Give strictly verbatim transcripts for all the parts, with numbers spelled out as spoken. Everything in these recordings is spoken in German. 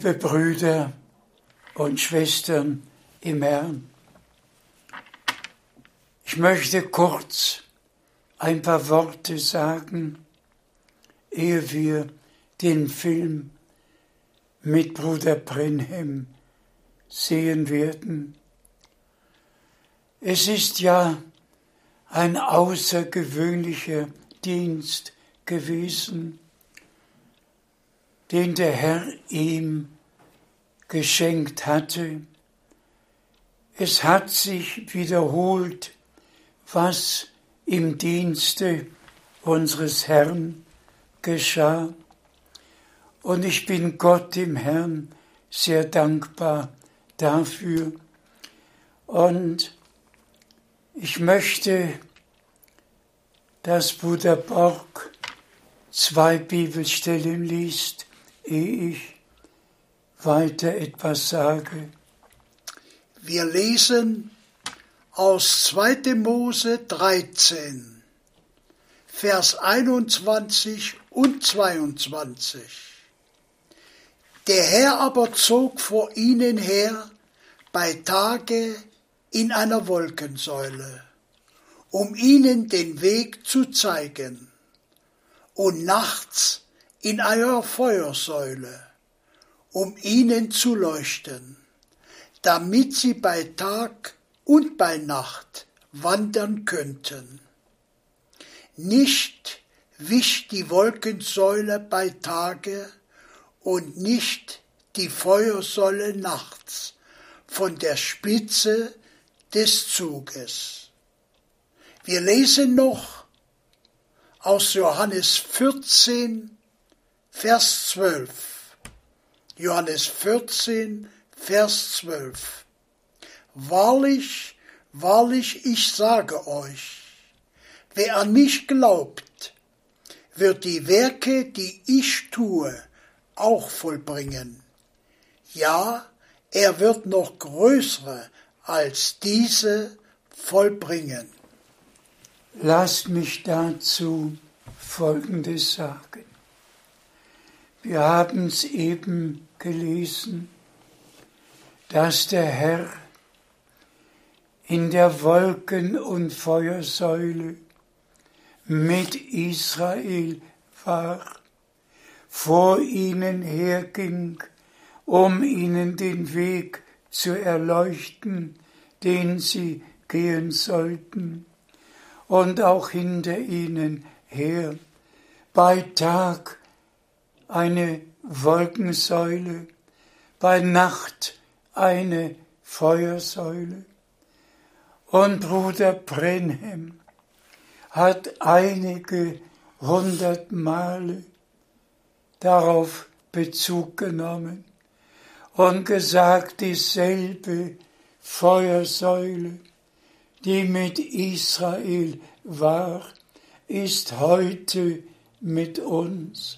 Liebe Brüder und Schwestern im Herrn, ich möchte kurz ein paar Worte sagen, ehe wir den Film mit Bruder Brenhem sehen werden. Es ist ja ein außergewöhnlicher Dienst gewesen, den der Herr ihm geschenkt hatte. Es hat sich wiederholt, was im Dienste unseres Herrn geschah. Und ich bin Gott dem Herrn sehr dankbar dafür. Und ich möchte, dass Bruder Borg zwei Bibelstellen liest, ehe ich weiter etwas sage. Wir lesen aus zweiter Mose dreizehn, Vers einundzwanzig und zweiundzwanzig. Der Herr aber zog vor ihnen her bei Tage in einer Wolkensäule, um ihnen den Weg zu zeigen, und nachts in einer Feuersäule, um ihnen zu leuchten, damit sie bei Tag und bei Nacht wandern könnten. Nicht wich die Wolkensäule bei Tage und nicht die Feuersäule nachts von der Spitze des Zuges. Wir lesen noch aus Johannes vierzehn, Vers zwölf. Johannes vierzehn, Vers zwölf. Wahrlich, wahrlich, ich sage euch, wer an mich glaubt, wird die Werke, die ich tue, auch vollbringen. Ja, er wird noch größere als diese vollbringen. Lasst mich dazu Folgendes sagen. Wir haben es eben gelesen, dass der Herr in der Wolken- und Feuersäule mit Israel war, vor ihnen herging, um ihnen den Weg zu erleuchten, den sie gehen sollten, und auch hinter ihnen her, bei Tag eine Wolkensäule, bei Nacht eine Feuersäule. Und Bruder Brenhem hat einige hundert Male darauf Bezug genommen und gesagt, dieselbe Feuersäule, die mit Israel war, ist heute mit uns.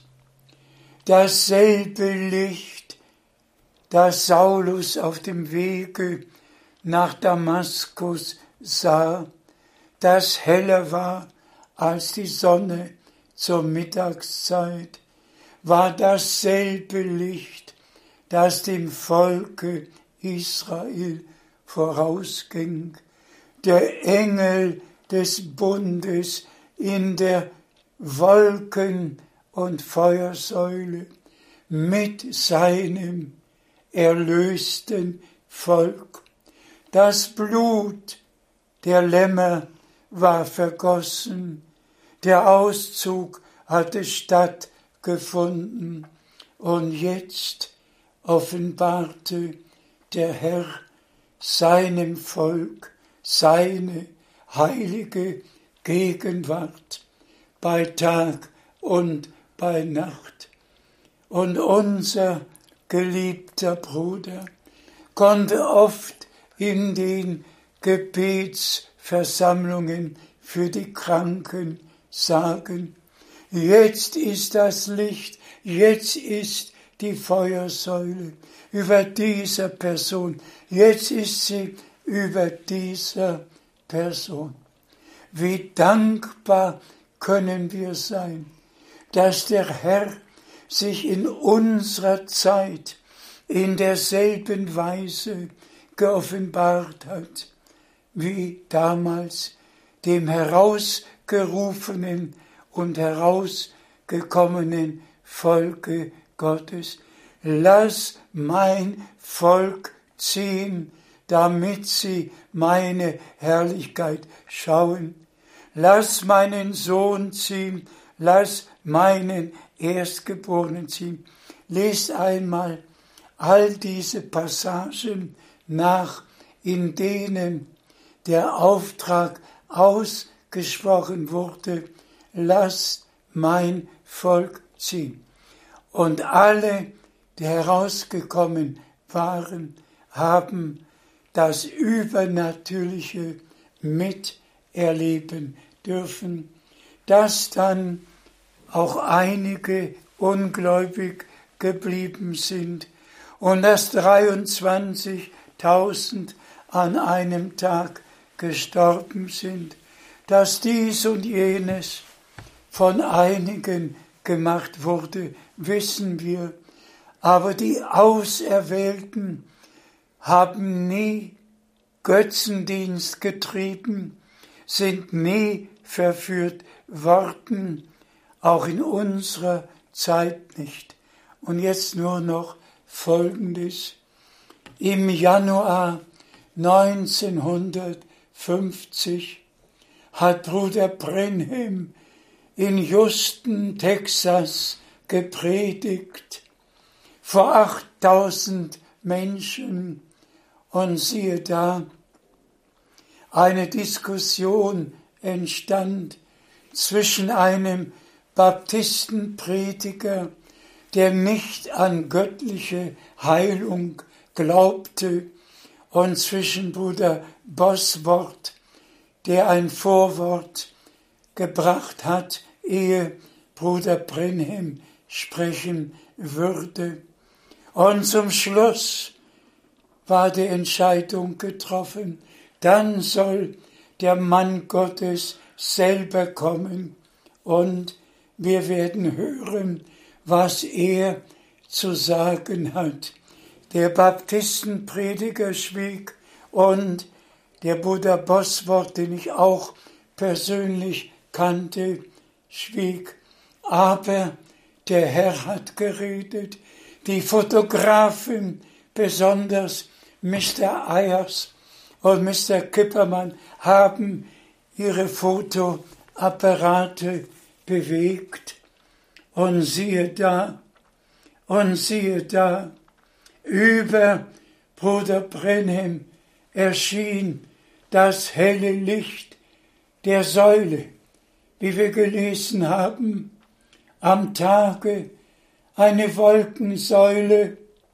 Dasselbe Licht, das Saulus auf dem Wege nach Damaskus sah, das heller war als die Sonne zur Mittagszeit, war dasselbe Licht, das dem Volke Israel vorausging. Der Engel des Bundes in der Wolken- und Feuersäule mit seinem erlösten Volk. Das Blut der Lämmer war vergossen, der Auszug hatte stattgefunden und jetzt offenbarte der Herr seinem Volk seine heilige Gegenwart bei Tag und bei Nacht. Und unser geliebter Bruder konnte oft in den Gebetsversammlungen für die Kranken sagen, jetzt ist das Licht, jetzt ist die Feuersäule über dieser Person, jetzt ist sie über dieser Person. Wie dankbar können wir sein, dass der Herr sich in unserer Zeit in derselben Weise geoffenbart hat, wie damals dem herausgerufenen und herausgekommenen Volke Gottes. Lass mein Volk ziehen, damit sie meine Herrlichkeit schauen. Lass meinen Sohn ziehen, lass meinen Erstgeborenen ziehen. Lest einmal all diese Passagen nach, in denen der Auftrag ausgesprochen wurde, lasst mein Volk ziehen. Und alle, die herausgekommen waren, haben das Übernatürliche miterleben dürfen, dass dann auch einige ungläubig geblieben sind und dass dreiundzwanzigtausend an einem Tag gestorben sind, dass dies und jenes von einigen gemacht wurde, wissen wir. Aber die Auserwählten haben nie Götzendienst getrieben, sind nie verführt worden, auch in unserer Zeit nicht. Und jetzt nur noch Folgendes. Im Januar neunzehnhundertfünfzig hat Bruder Branham in Houston, Texas, gepredigt vor achttausend Menschen. Und siehe da, eine Diskussion entstand zwischen einem Baptistenprediger, der nicht an göttliche Heilung glaubte, und zwischen Bruder Bosworth, der ein Vorwort gebracht hat, ehe Bruder Branham sprechen würde. Und zum Schluss war die Entscheidung getroffen, dann soll der Mann Gottes selber kommen und wir werden hören, was er zu sagen hat. Der Baptistenprediger schwieg und der Bruder Bosworth, den ich auch persönlich kannte, schwieg. Aber der Herr hat geredet. Die Fotografen, besonders Mister Ayers und Mister Kippermann, haben ihre Fotoapparate bewegt. Und siehe da, und siehe da, über Bruder Branham erschien das helle Licht der Säule, wie wir gelesen haben, am Tage eine Wolkensäule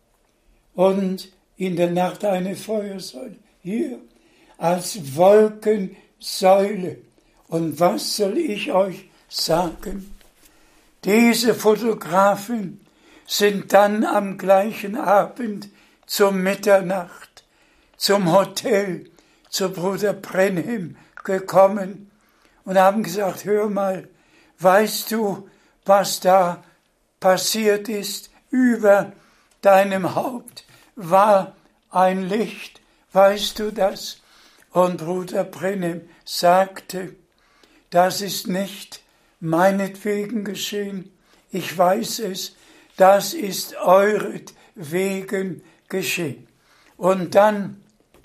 und in der Nacht eine Feuersäule. Hier als Wolkensäule. Und was soll ich euch sagen? Diese Fotografen sind dann am gleichen Abend zur Mitternacht zum Hotel zu Bruder Branham gekommen und haben gesagt, hör mal, weißt du, was da passiert ist? Über deinem Haupt war ein Licht, weißt du das? Und Bruder Branham sagte, das ist nicht meinetwegen geschehen, ich weiß es, das ist euretwegen geschehen. Und dann,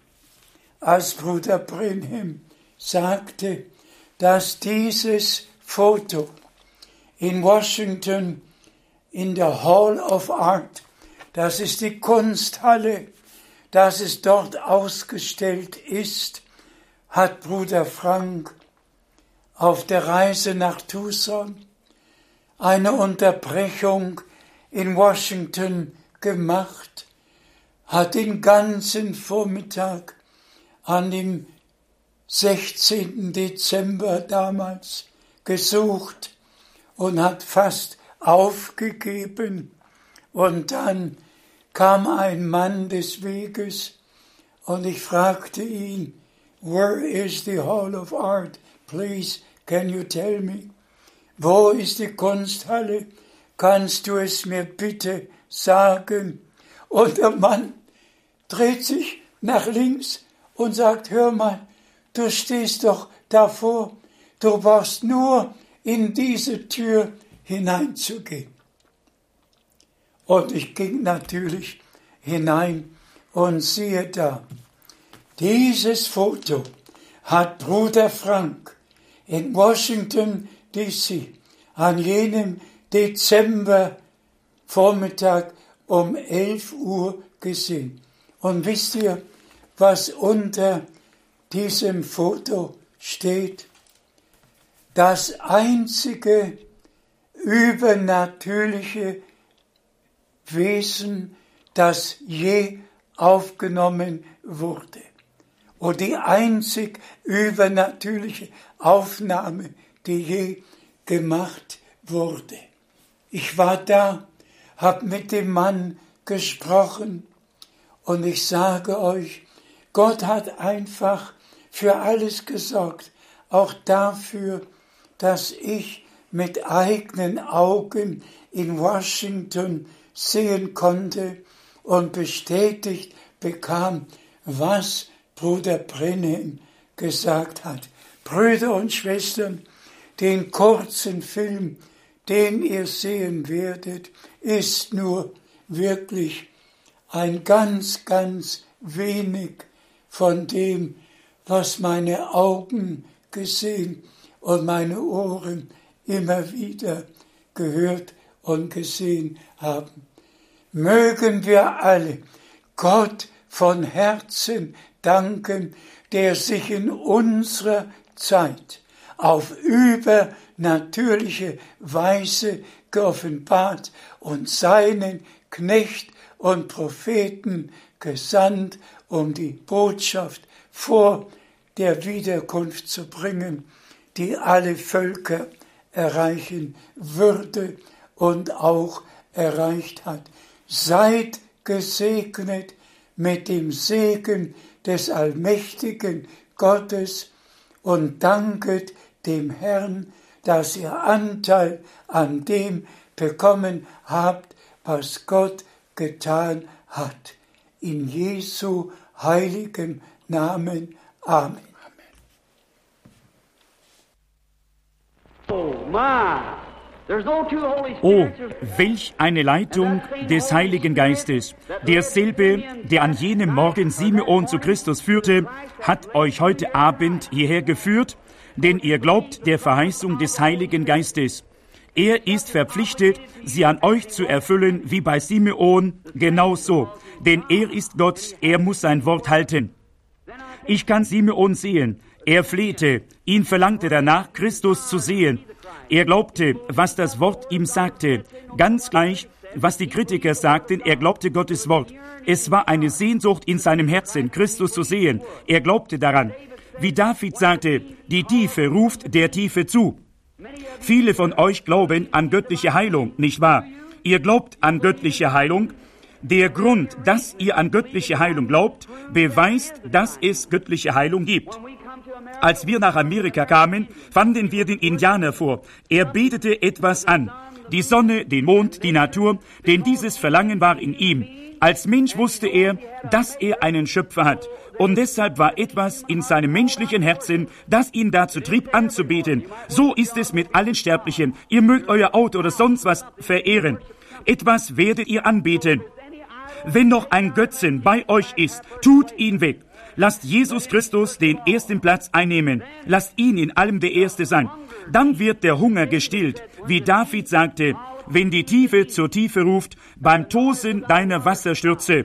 als Bruder Branham sagte, dass dieses Foto in Washington in der Hall of Art, das ist die Kunsthalle, dass es dort ausgestellt ist, hat Bruder Frank auf der Reise nach Tucson eine Unterbrechung in Washington gemacht, hat den ganzen Vormittag an dem sechzehnten Dezember damals gesucht und hat fast aufgegeben. Und dann kam ein Mann des Weges und ich fragte ihn, where is the Hall of Art? Please, can you tell me? Wo ist die Kunsthalle? Kannst du es mir bitte sagen? Und der Mann dreht sich nach links und sagt, hör mal, du stehst doch davor, du brauchst nur in diese Tür hineinzugehen. Und ich ging natürlich hinein und siehe da, dieses Foto hat Bruder Frank in Washington D C an jenem Dezembervormittag um elf Uhr gesehen. Und wisst ihr, was unter diesem Foto steht? Das einzige übernatürliche Wesen, das je aufgenommen wurde. Und die einzig übernatürliche Aufnahme, die je gemacht wurde. Ich war da, habe mit dem Mann gesprochen und ich sage euch, Gott hat einfach für alles gesorgt, auch dafür, dass ich mit eigenen Augen in Washington sehen konnte und bestätigt bekam, was Bruder Brenhem gesagt hat. Brüder und Schwestern, den kurzen Film, den ihr sehen werdet, ist nur wirklich ein ganz, ganz wenig von dem, was meine Augen gesehen und meine Ohren immer wieder gehört und gesehen haben. Mögen wir alle Gott von Herzen danken, der sich in unserer Zeit auf übernatürliche Weise geoffenbart und seinen Knecht und Propheten gesandt, um die Botschaft vor der Wiederkunft zu bringen, die alle Völker erreichen würde und auch erreicht hat. Seid gesegnet mit dem Segen des allmächtigen Gottes und danket dem Herrn, dass ihr Anteil an dem bekommen habt, was Gott getan hat. In Jesu heiligem Namen. Amen. Oh, my. Oh, welch eine Leitung des Heiligen Geistes. Derselbe, der an jenem Morgen Simeon zu Christus führte, hat euch heute Abend hierher geführt, denn ihr glaubt der Verheißung des Heiligen Geistes. Er ist verpflichtet, sie an euch zu erfüllen, wie bei Simeon, genau so. Denn er ist Gott, er muss sein Wort halten. Ich kann Simeon sehen. Er flehte, ihn verlangte danach, Christus zu sehen. Er glaubte, was das Wort ihm sagte. Ganz gleich, was die Kritiker sagten, er glaubte Gottes Wort. Es war eine Sehnsucht in seinem Herzen, Christus zu sehen. Er glaubte daran. Wie David sagte, die Tiefe ruft der Tiefe zu. Viele von euch glauben an göttliche Heilung, nicht wahr? Ihr glaubt an göttliche Heilung. Der Grund, dass ihr an göttliche Heilung glaubt, beweist, dass es göttliche Heilung gibt. Als wir nach Amerika kamen, fanden wir den Indianer vor. Er betete etwas an. Die Sonne, den Mond, die Natur, denn dieses Verlangen war in ihm. Als Mensch wusste er, dass er einen Schöpfer hat. Und deshalb war etwas in seinem menschlichen Herzen, das ihn dazu trieb, anzubeten. So ist es mit allen Sterblichen. Ihr mögt euer Auto oder sonst was verehren. Etwas werdet ihr anbeten. Wenn noch ein Götzen bei euch ist, tut ihn weg. Lasst Jesus Christus den ersten Platz einnehmen. Lasst ihn in allem der Erste sein. Dann wird der Hunger gestillt. Wie David sagte, wenn die Tiefe zur Tiefe ruft, beim Tosen deiner Wasserstürze.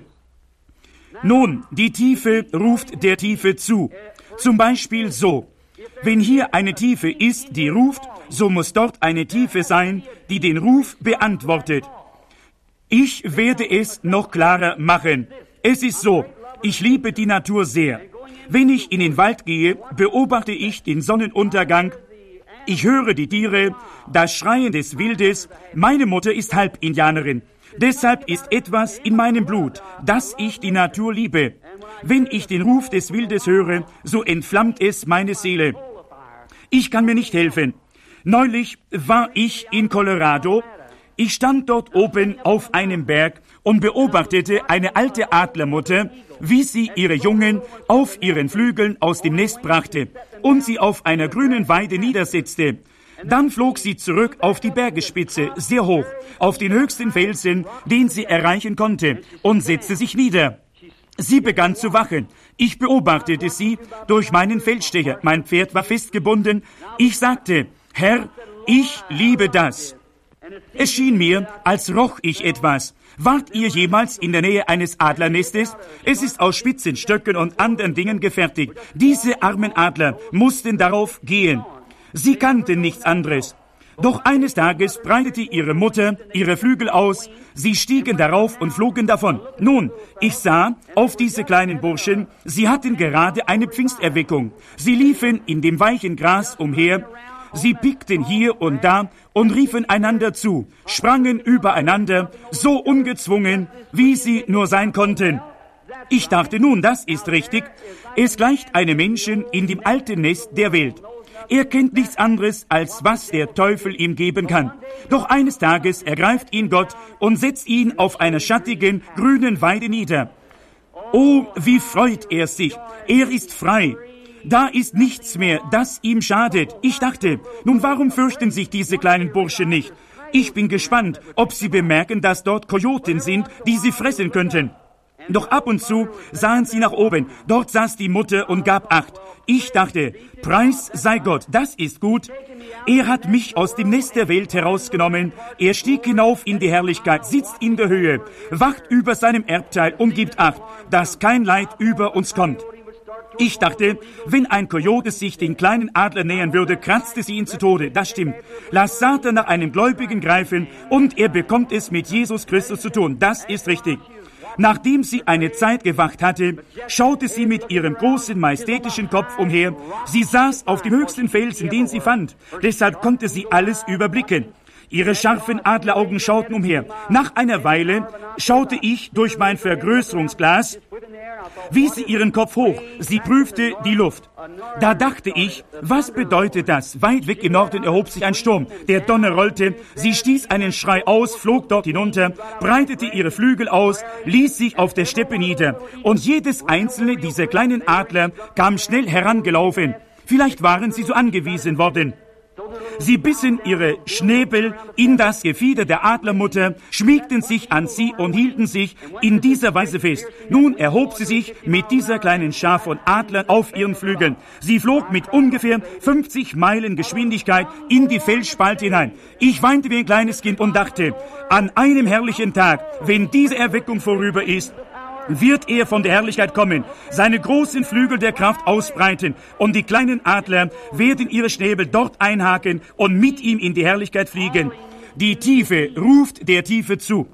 Nun, die Tiefe ruft der Tiefe zu. Zum Beispiel so. Wenn hier eine Tiefe ist, die ruft, so muss dort eine Tiefe sein, die den Ruf beantwortet. Ich werde es noch klarer machen. Es ist so. Ich liebe die Natur sehr. Wenn ich in den Wald gehe, beobachte ich den Sonnenuntergang. Ich höre die Tiere, das Schreien des Wildes. Meine Mutter ist Halbindianerin. Deshalb ist etwas in meinem Blut, dass ich die Natur liebe. Wenn ich den Ruf des Wildes höre, so entflammt es meine Seele. Ich kann mir nicht helfen. Neulich war ich in Colorado. Ich stand dort oben auf einem Berg und beobachtete eine alte Adlermutter, wie sie ihre Jungen auf ihren Flügeln aus dem Nest brachte und sie auf einer grünen Weide niedersetzte. Dann flog sie zurück auf die Bergespitze, sehr hoch, auf den höchsten Felsen, den sie erreichen konnte, und setzte sich nieder. Sie begann zu wachen. Ich beobachtete sie durch meinen Feldstecher. Mein Pferd war festgebunden. Ich sagte, Herr, ich liebe das. Es schien mir, als roch ich etwas. Wart ihr jemals in der Nähe eines Adlernestes? Es ist aus spitzen Stöcken und anderen Dingen gefertigt. Diese armen Adler mussten darauf gehen. Sie kannten nichts anderes. Doch eines Tages breitete ihre Mutter ihre Flügel aus, sie stiegen darauf und flogen davon. Nun, ich sah auf diese kleinen Burschen, sie hatten gerade eine Pfingsterweckung. Sie liefen in dem weichen Gras umher, sie pickten hier und da und riefen einander zu, sprangen übereinander, so ungezwungen, wie sie nur sein konnten. Ich dachte, nun, das ist richtig. Es gleicht einem Menschen in dem alten Nest der Welt. Er kennt nichts anderes, als was der Teufel ihm geben kann. Doch eines Tages ergreift ihn Gott und setzt ihn auf einer schattigen, grünen Weide nieder. Oh, wie freut er sich! Er ist frei. Da ist nichts mehr, das ihm schadet. Ich dachte, nun warum fürchten sich diese kleinen Burschen nicht? Ich bin gespannt, ob sie bemerken, dass dort Kojoten sind, die sie fressen könnten. Doch ab und zu sahen sie nach oben. Dort saß die Mutter und gab Acht. Ich dachte, Preis sei Gott, das ist gut. Er hat mich aus dem Nest der Welt herausgenommen. Er stieg hinauf in die Herrlichkeit, sitzt in der Höhe, wacht über seinem Erbteil und gibt Acht, dass kein Leid über uns kommt. Ich dachte, wenn ein Kojote sich den kleinen Adler nähern würde, kratzte sie ihn zu Tode. Das stimmt. Lass Satan nach einem Gläubigen greifen und er bekommt es mit Jesus Christus zu tun. Das ist richtig. Nachdem sie eine Zeit gewacht hatte, schaute sie mit ihrem großen, majestätischen Kopf umher. Sie saß auf dem höchsten Felsen, den sie fand. Deshalb konnte sie alles überblicken. Ihre scharfen Adleraugen schauten umher. Nach einer Weile schaute ich durch mein Vergrößerungsglas, wies sie ihren Kopf hoch. Sie prüfte die Luft. Da dachte ich, was bedeutet das? Weit weg im Norden erhob sich ein Sturm. Der Donner rollte. Sie stieß einen Schrei aus, flog dort hinunter, breitete ihre Flügel aus, ließ sich auf der Steppe nieder. Und jedes einzelne dieser kleinen Adler kam schnell herangelaufen. Vielleicht waren sie so angewiesen worden. Sie bissen ihre Schnäbel in das Gefieder der Adlermutter, schmiegten sich an sie und hielten sich in dieser Weise fest. Nun erhob sie sich mit dieser kleinen Schar von Adlern auf ihren Flügeln. Sie flog mit ungefähr fünfzig Meilen Geschwindigkeit in die Felsspalte hinein. Ich weinte wie ein kleines Kind und dachte, an einem herrlichen Tag, wenn diese Erweckung vorüber ist, wird er von der Herrlichkeit kommen, seine großen Flügel der Kraft ausbreiten und die kleinen Adler werden ihre Schnäbel dort einhaken und mit ihm in die Herrlichkeit fliegen. Die Tiefe ruft der Tiefe zu.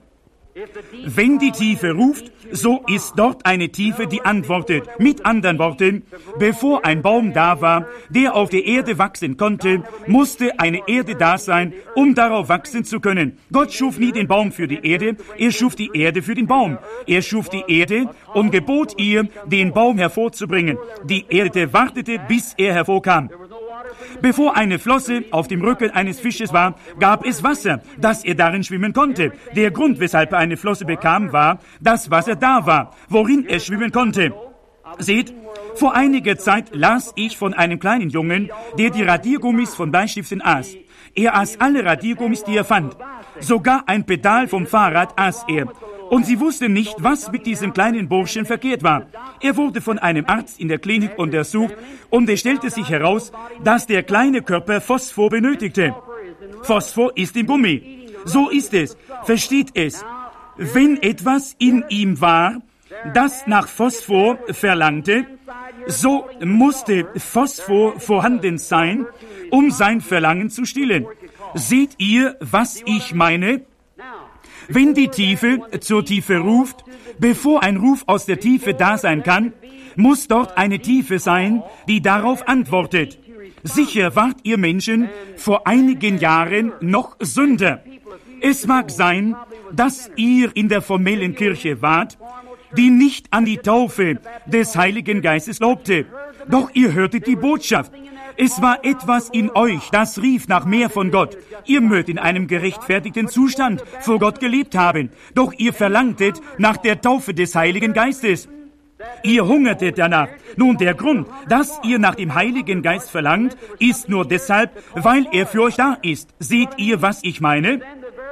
Wenn die Tiefe ruft, so ist dort eine Tiefe, die antwortet. Mit anderen Worten, bevor ein Baum da war, der auf der Erde wachsen konnte, musste eine Erde da sein, um darauf wachsen zu können. Gott schuf nie den Baum für die Erde, er schuf die Erde für den Baum. Er schuf die Erde und gebot ihr, den Baum hervorzubringen. Die Erde wartete, bis er hervorkam. Bevor eine Flosse auf dem Rücken eines Fisches war, gab es Wasser, dass er darin schwimmen konnte. Der Grund, weshalb er eine Flosse bekam, war, dass Wasser da war, worin er schwimmen konnte. Seht, vor einiger Zeit las ich von einem kleinen Jungen, der die Radiergummis von Bleistiften aß. Er aß alle Radiergummis, die er fand. Sogar ein Pedal vom Fahrrad aß er. Und sie wussten nicht, was mit diesem kleinen Burschen verkehrt war. Er wurde von einem Arzt in der Klinik untersucht und es stellte sich heraus, dass der kleine Körper Phosphor benötigte. Phosphor ist im Gummi. So ist es. Versteht es. Wenn etwas in ihm war, das nach Phosphor verlangte, so musste Phosphor vorhanden sein, um sein Verlangen zu stillen. Seht ihr, was ich meine? Wenn die Tiefe zur Tiefe ruft, bevor ein Ruf aus der Tiefe da sein kann, muss dort eine Tiefe sein, die darauf antwortet. Sicher wart ihr Menschen vor einigen Jahren noch Sünder. Es mag sein, dass ihr in der formellen Kirche wart, die nicht an die Taufe des Heiligen Geistes glaubte. Doch ihr hörtet die Botschaft. Es war etwas in euch, das rief nach mehr von Gott. Ihr mögt in einem gerechtfertigten Zustand vor Gott gelebt haben, doch ihr verlangtet nach der Taufe des Heiligen Geistes. Ihr hungertet danach. Nun, der Grund, dass ihr nach dem Heiligen Geist verlangt, ist nur deshalb, weil er für euch da ist. Seht ihr, was ich meine?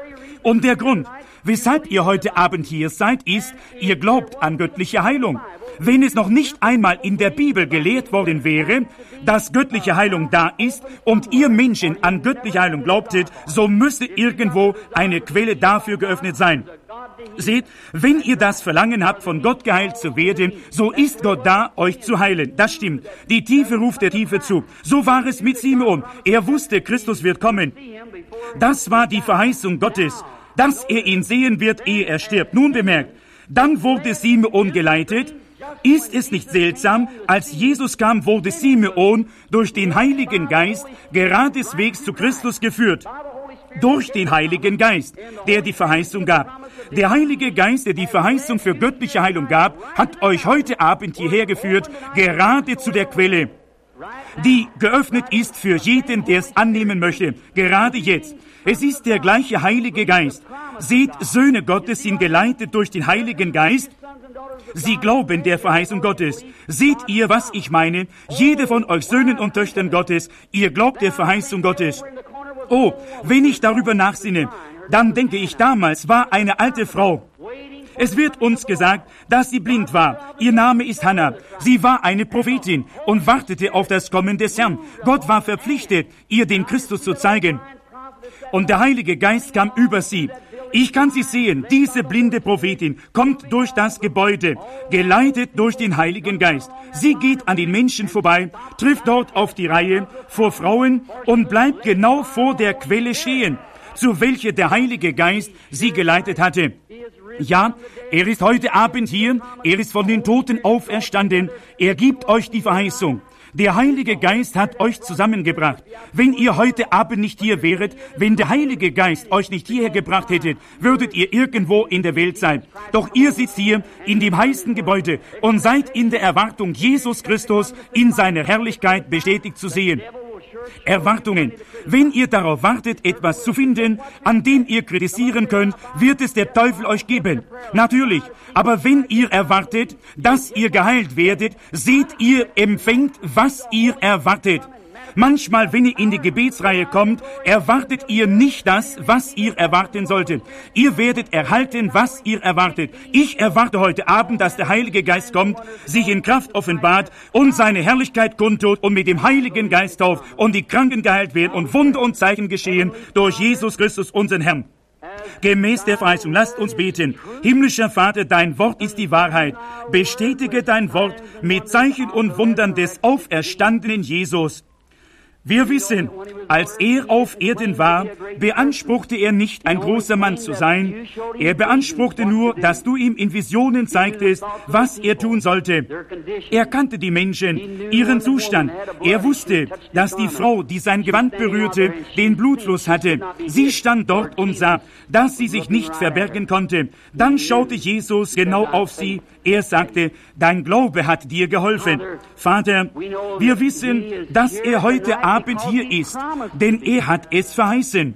Und der Grund, weshalb ihr heute Abend hier seid, ist, ihr glaubt an göttliche Heilung. Wenn es noch nicht einmal in der Bibel gelehrt worden wäre, dass göttliche Heilung da ist und ihr Menschen an göttliche Heilung glaubtet, so müsste irgendwo eine Quelle dafür geöffnet sein. Seht, wenn ihr das Verlangen habt, von Gott geheilt zu werden, so ist Gott da, euch zu heilen. Das stimmt. Die Tiefe ruft der Tiefe zu. So war es mit Simeon. Er wusste, Christus wird kommen. Das war die Verheißung Gottes, dass er ihn sehen wird, ehe er stirbt. Nun bemerkt, dann wurde Simeon geleitet. Ist es nicht seltsam, als Jesus kam, wurde Simeon durch den Heiligen Geist geradeswegs zu Christus geführt. Durch den Heiligen Geist, der die Verheißung gab. Der Heilige Geist, der die Verheißung für göttliche Heilung gab, hat euch heute Abend hierher geführt, gerade zu der Quelle, die geöffnet ist für jeden, der es annehmen möchte, gerade jetzt. Es ist der gleiche Heilige Geist. Seht, Söhne Gottes sind geleitet durch den Heiligen Geist. Sie glauben der Verheißung Gottes. Seht ihr, was ich meine? Jede von euch Söhnen und Töchtern Gottes, ihr glaubt der Verheißung Gottes. Oh, wenn ich darüber nachsinne, dann denke ich, damals war eine alte Frau. Es wird uns gesagt, dass sie blind war. Ihr Name ist Hannah. Sie war eine Prophetin und wartete auf das Kommen des Herrn. Gott war verpflichtet, ihr den Christus zu zeigen. Und der Heilige Geist kam über sie. Ich kann sie sehen, diese blinde Prophetin kommt durch das Gebäude, geleitet durch den Heiligen Geist. Sie geht an den Menschen vorbei, trifft dort auf die Reihe vor Frauen und bleibt genau vor der Quelle stehen, zu welcher der Heilige Geist sie geleitet hatte. Ja, er ist heute Abend hier, er ist von den Toten auferstanden, er gibt euch die Verheißung. Der Heilige Geist hat euch zusammengebracht. Wenn ihr heute Abend nicht hier wäret, wenn der Heilige Geist euch nicht hierher gebracht hätte, würdet ihr irgendwo in der Welt sein. Doch ihr sitzt hier in dem heißen Gebäude und seid in der Erwartung, Jesus Christus in seiner Herrlichkeit bestätigt zu sehen. Erwartungen. Wenn ihr darauf wartet, etwas zu finden, an dem ihr kritisieren könnt, wird es der Teufel euch geben. Natürlich. Aber wenn ihr erwartet, dass ihr geheilt werdet, seht ihr, empfängt, was ihr erwartet. Manchmal, wenn ihr in die Gebetsreihe kommt, erwartet ihr nicht das, was ihr erwarten solltet. Ihr werdet erhalten, was ihr erwartet. Ich erwarte heute Abend, dass der Heilige Geist kommt, sich in Kraft offenbart und seine Herrlichkeit kundtut und mit dem Heiligen Geist tauft und die Kranken geheilt werden und Wunder und Zeichen geschehen durch Jesus Christus, unseren Herrn. Gemäß der Verheißung, lasst uns beten. Himmlischer Vater, dein Wort ist die Wahrheit. Bestätige dein Wort mit Zeichen und Wundern des auferstandenen Jesus. Wir wissen, als er auf Erden war, beanspruchte er nicht, ein großer Mann zu sein. Er beanspruchte nur, dass du ihm in Visionen zeigtest, was er tun sollte. Er kannte die Menschen, ihren Zustand. Er wusste, dass die Frau, die sein Gewand berührte, den Blutfluss hatte. Sie stand dort und sah, dass sie sich nicht verbergen konnte. Dann schaute Jesus genau auf sie. Er sagte, dein Glaube hat dir geholfen. Vater, wir wissen, dass er heute Abend hier ist, denn er hat es verheißen.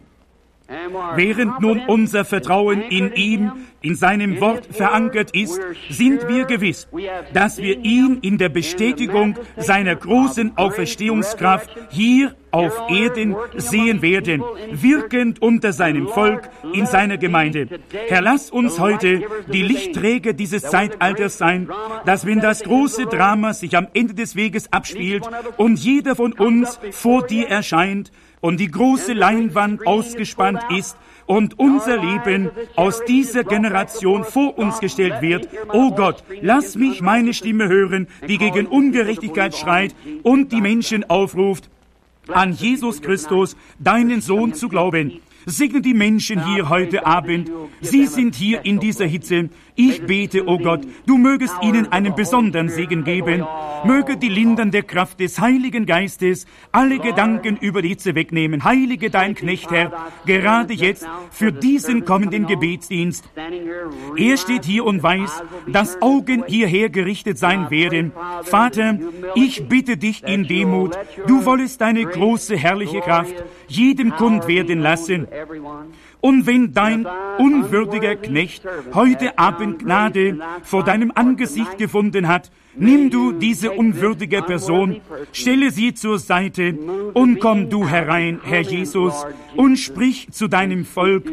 Während nun unser Vertrauen in ihm, in seinem Wort verankert ist, sind wir gewiss, dass wir ihn in der Bestätigung seiner großen Auferstehungskraft hier auf Erden sehen werden, wirkend unter seinem Volk in seiner Gemeinde. Herr, lass uns heute die Lichtträger dieses Zeitalters sein, dass wenn das große Drama sich am Ende des Weges abspielt und jeder von uns vor dir erscheint, und die große Leinwand ausgespannt ist und unser Leben aus dieser Generation vor uns gestellt wird. O Gott, lass mich meine Stimme hören, die gegen Ungerechtigkeit schreit und die Menschen aufruft, an Jesus Christus, deinen Sohn, zu glauben. Segne die Menschen hier heute Abend. Sie sind hier in dieser Hitze. Ich bete, o Gott, du mögest ihnen einen besonderen Segen geben. Möge die lindernde Kraft des Heiligen Geistes alle Gedanken über die Hitze wegnehmen. Heilige dein Knecht, Herr, gerade jetzt für diesen kommenden Gebetsdienst. Er steht hier und weiß, dass Augen hierher gerichtet sein werden. Vater, ich bitte dich in Demut, du wollest deine große, herrliche Kraft jedem kund werden lassen. Und wenn dein unwürdiger Knecht heute Abend Gnade vor deinem Angesicht gefunden hat, nimm du diese unwürdige Person, stelle sie zur Seite und komm du herein, Herr Jesus, und sprich zu deinem Volk.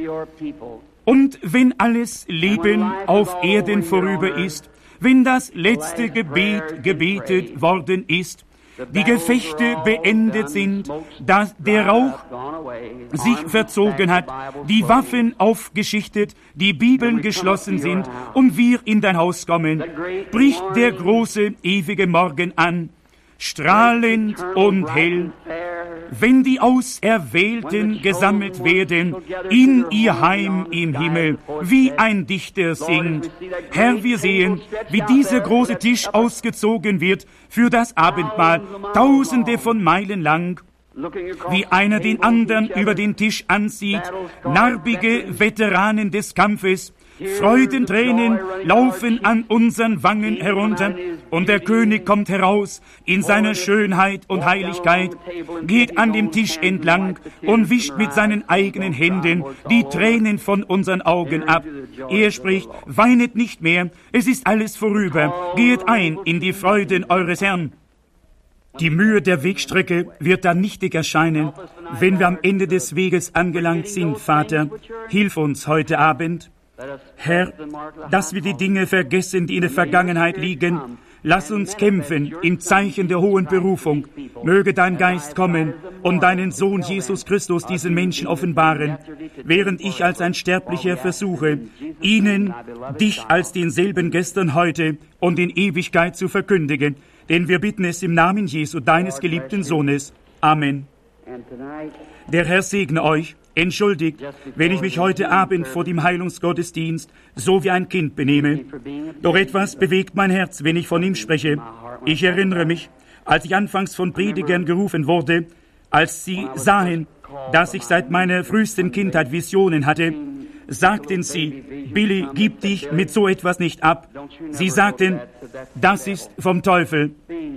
Und wenn alles Leben auf Erden vorüber ist, wenn das letzte Gebet gebetet worden ist, die Gefechte beendet sind, dass der Rauch sich verzogen hat, die Waffen aufgeschichtet, die Bibeln geschlossen sind und wir in dein Haus kommen, bricht der große, ewige Morgen an, strahlend und hell, wenn die Auserwählten gesammelt werden in ihr Heim im Himmel, wie ein Dichter singt. Herr, wir sehen, wie dieser große Tisch ausgezogen wird für das Abendmahl, tausende von Meilen lang, wie einer den anderen über den Tisch ansieht, narbige Veteranen des Kampfes, Freudentränen laufen an unseren Wangen herunter und der König kommt heraus in seiner Schönheit und Heiligkeit, geht an dem Tisch entlang und wischt mit seinen eigenen Händen die Tränen von unseren Augen ab. Er spricht, weinet nicht mehr, es ist alles vorüber, geht ein in die Freuden eures Herrn. Die Mühe der Wegstrecke wird dann nichtig erscheinen, wenn wir am Ende des Weges angelangt sind, Vater. Hilf uns heute Abend. Herr, dass wir die Dinge vergessen, die in der Vergangenheit liegen. Lass uns kämpfen im Zeichen der hohen Berufung. Möge dein Geist kommen und deinen Sohn Jesus Christus diesen Menschen offenbaren, während ich als ein Sterblicher versuche, ihnen dich als denselben gestern, heute und in Ewigkeit zu verkündigen. Denn wir bitten es im Namen Jesu, deines geliebten Sohnes. Amen. Der Herr segne euch. Entschuldigt, wenn ich mich heute Abend vor dem Heilungsgottesdienst so wie ein Kind benehme. Doch etwas bewegt mein Herz, wenn ich von ihm spreche. Ich erinnere mich, als ich anfangs von Predigern gerufen wurde, als sie sahen, dass ich seit meiner frühesten Kindheit Visionen hatte, sagten sie, Billy, gib dich mit so etwas nicht ab. Sie sagten, das ist vom Teufel.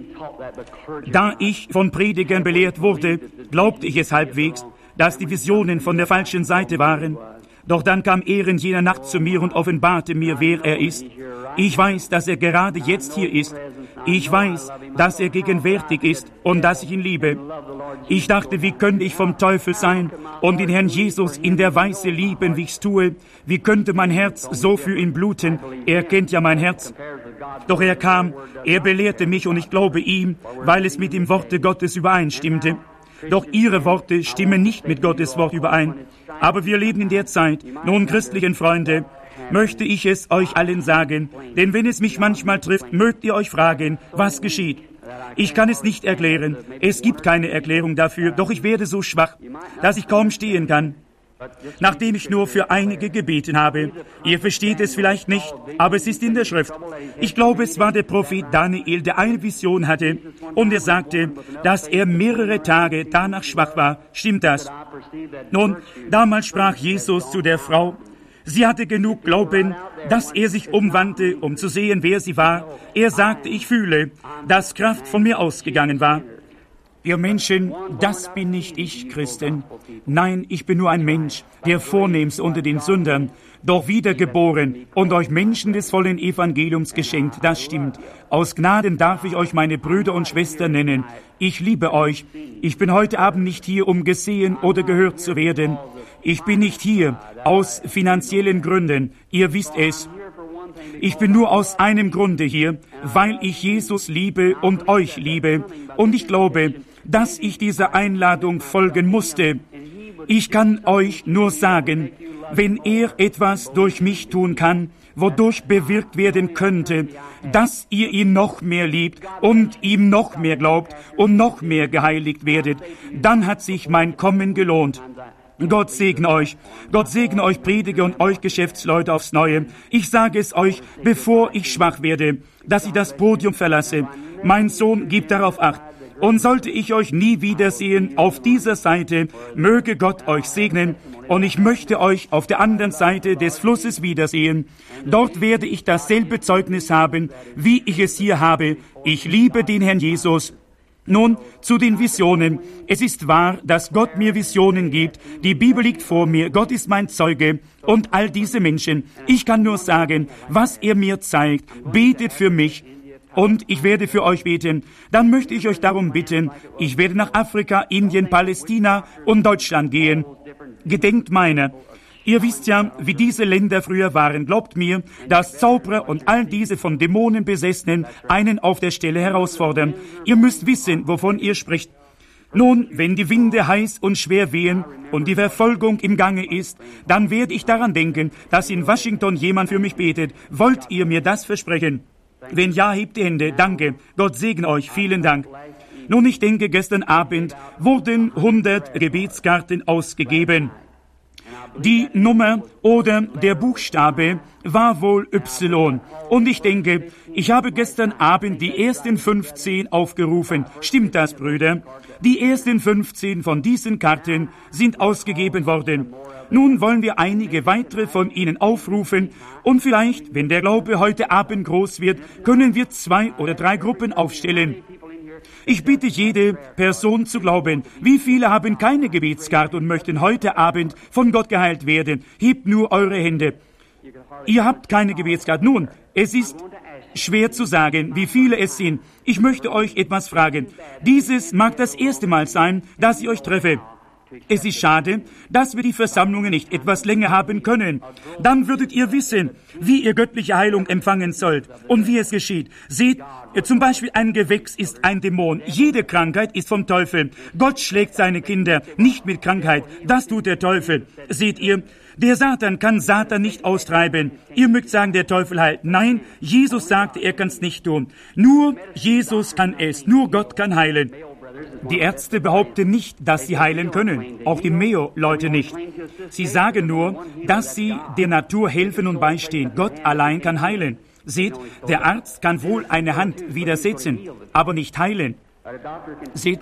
Da ich von Predigern belehrt wurde, glaubte ich es halbwegs, dass die Visionen von der falschen Seite waren. Doch dann kam er in jener Nacht zu mir und offenbarte mir, wer er ist. Ich weiß, dass er gerade jetzt hier ist. Ich weiß, dass er gegenwärtig ist und dass ich ihn liebe. Ich dachte, wie könnte ich vom Teufel sein und den Herrn Jesus in der Weise lieben, wie ich's tue? Wie könnte mein Herz so für ihn bluten? Er kennt ja mein Herz. Doch er kam, er belehrte mich und ich glaube ihm, weil es mit dem Worte Gottes übereinstimmte. Doch ihre Worte stimmen nicht mit Gottes Wort überein. Aber wir leben in der Zeit, nun christlichen Freunde, möchte ich es euch allen sagen, denn wenn es mich manchmal trifft, mögt ihr euch fragen, was geschieht. Ich kann es nicht erklären, es gibt keine Erklärung dafür, doch ich werde so schwach, dass ich kaum stehen kann. Nachdem ich nur für einige gebeten habe. Ihr versteht es vielleicht nicht, aber es ist in der Schrift. Ich glaube, es war der Prophet Daniel, der eine Vision hatte und er sagte, dass er mehrere Tage danach schwach war. Stimmt das? Nun, damals sprach Jesus zu der Frau, sie hatte genug Glauben, dass er sich umwandte, um zu sehen, wer sie war. Er sagte, ich fühle, dass Kraft von mir ausgegangen war. Ihr Menschen, das bin nicht ich, Christen. Nein, ich bin nur ein Mensch, der vornehmst unter den Sündern, doch wiedergeboren und euch Menschen des vollen Evangeliums geschenkt, das stimmt. Aus Gnaden darf ich euch meine Brüder und Schwestern nennen. Ich liebe euch. Ich bin heute Abend nicht hier, um gesehen oder gehört zu werden. Ich bin nicht hier aus finanziellen Gründen. Ihr wisst es. Ich bin nur aus einem Grunde hier, weil ich Jesus liebe und euch liebe. Und ich glaube, dass ich dieser Einladung folgen musste. Ich kann euch nur sagen, wenn er etwas durch mich tun kann, wodurch bewirkt werden könnte, dass ihr ihn noch mehr liebt und ihm noch mehr glaubt und noch mehr geheiligt werdet, dann hat sich mein Kommen gelohnt. Gott segne euch. Gott segne euch Prediger und euch Geschäftsleute aufs Neue. Ich sage es euch, bevor ich schwach werde, dass ich das Podium verlasse. Mein Sohn gibt darauf Acht. Und sollte ich euch nie wiedersehen auf dieser Seite, möge Gott euch segnen. Und ich möchte euch auf der anderen Seite des Flusses wiedersehen. Dort werde ich dasselbe Zeugnis haben, wie ich es hier habe. Ich liebe den Herrn Jesus. Nun, zu den Visionen. Es ist wahr, dass Gott mir Visionen gibt. Die Bibel liegt vor mir. Gott ist mein Zeuge. Und all diese Menschen. Ich kann nur sagen, was er mir zeigt. Betet für mich. Und ich werde für euch beten. Dann möchte ich euch darum bitten, ich werde nach Afrika, Indien, Palästina und Deutschland gehen. Gedenkt meiner. Ihr wisst ja, wie diese Länder früher waren. Glaubt mir, dass Zauberer und all diese von Dämonen Besessenen einen auf der Stelle herausfordern. Ihr müsst wissen, wovon ihr spricht. Nun, wenn die Winde heiß und schwer wehen und die Verfolgung im Gange ist, dann werde ich daran denken, dass in Washington jemand für mich betet. Wollt ihr mir das versprechen? Wenn ja, hebt die Hände. Danke. Gott segne euch. Vielen Dank. Nun, ich denke, gestern Abend wurden hundert Gebetskarten ausgegeben. Die Nummer oder der Buchstabe war wohl Y. Und ich denke, ich habe gestern Abend die ersten fünfzehn aufgerufen. Stimmt das, Brüder? Die ersten fünfzehn von diesen Karten sind ausgegeben worden. Nun wollen wir einige weitere von ihnen aufrufen und vielleicht, wenn der Glaube heute Abend groß wird, können wir zwei oder drei Gruppen aufstellen. Ich bitte jede Person zu glauben. Wie viele haben keine Gebetskarte und möchten heute Abend von Gott geheilt werden? Hebt nur eure Hände. Ihr habt keine Gebetskarte. Nun, es ist schwer zu sagen, wie viele es sind. Ich möchte euch etwas fragen. Dieses mag das erste Mal sein, dass ich euch treffe. Es ist schade, dass wir die Versammlungen nicht etwas länger haben können. Dann würdet ihr wissen, wie ihr göttliche Heilung empfangen sollt und wie es geschieht. Seht, zum Beispiel ein Gewächs ist ein Dämon. Jede Krankheit ist vom Teufel. Gott schlägt seine Kinder nicht mit Krankheit. Das tut der Teufel. Seht ihr, der Satan kann Satan nicht austreiben. Ihr mögt sagen, der Teufel heilt. Nein, Jesus sagte, er kann es nicht tun. Nur Jesus kann es. Nur Gott kann heilen. Die Ärzte behaupten nicht, dass sie heilen können, auch die Mayo-Leute nicht. Sie sagen nur, dass sie der Natur helfen und beistehen. Gott allein kann heilen. Seht, der Arzt kann wohl eine Hand widersetzen, aber nicht heilen. Seht,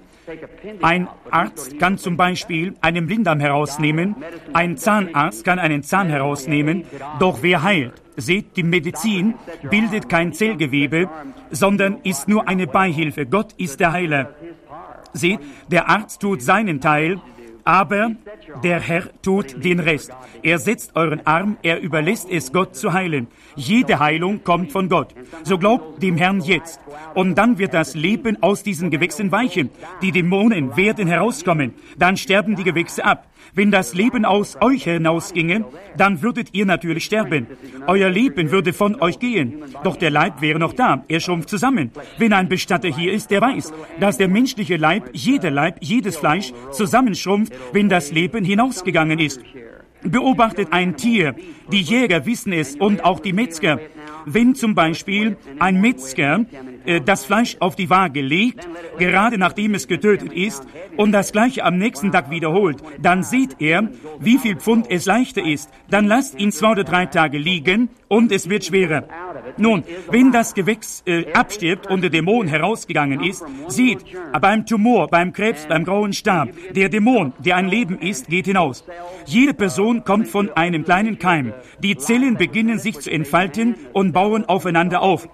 ein Arzt kann zum Beispiel einen Blinddarm herausnehmen, ein Zahnarzt kann einen Zahn herausnehmen, doch wer heilt? Seht, die Medizin bildet kein Zellgewebe, sondern ist nur eine Beihilfe. Gott ist der Heiler. Seht, der Arzt tut seinen Teil, aber der Herr tut den Rest. Er setzt euren Arm, er überlässt es Gott zu heilen. Jede Heilung kommt von Gott. So glaubt dem Herrn jetzt. Und dann wird das Leben aus diesen Gewächsen weichen. Die Dämonen werden herauskommen. Dann sterben die Gewächse ab. Wenn das Leben aus euch hinausginge, dann würdet ihr natürlich sterben. Euer Leben würde von euch gehen. Doch der Leib wäre noch da. Er schrumpft zusammen. Wenn ein Bestatter hier ist, der weiß, dass der menschliche Leib, jeder Leib, jedes Fleisch zusammenschrumpft, wenn das Leben hinausgegangen ist. Beobachtet ein Tier. Die Jäger wissen es und auch die Metzger. Wenn zum Beispiel ein Metzger äh, das Fleisch auf die Waage legt, gerade nachdem es getötet ist, und das Gleiche am nächsten Tag wiederholt, dann sieht er, wie viel Pfund es leichter ist. Dann lasst ihn zwei oder drei Tage liegen und es wird schwerer. Nun, wenn das Gewächs äh, abstirbt und der Dämon herausgegangen ist, seht, beim Tumor, beim Krebs, beim grauen Star, der Dämon, der ein Leben ist, geht hinaus. Jede Person kommt von einem kleinen Keim. Die Zellen beginnen sich zu entfalten und bauen aufeinander auf.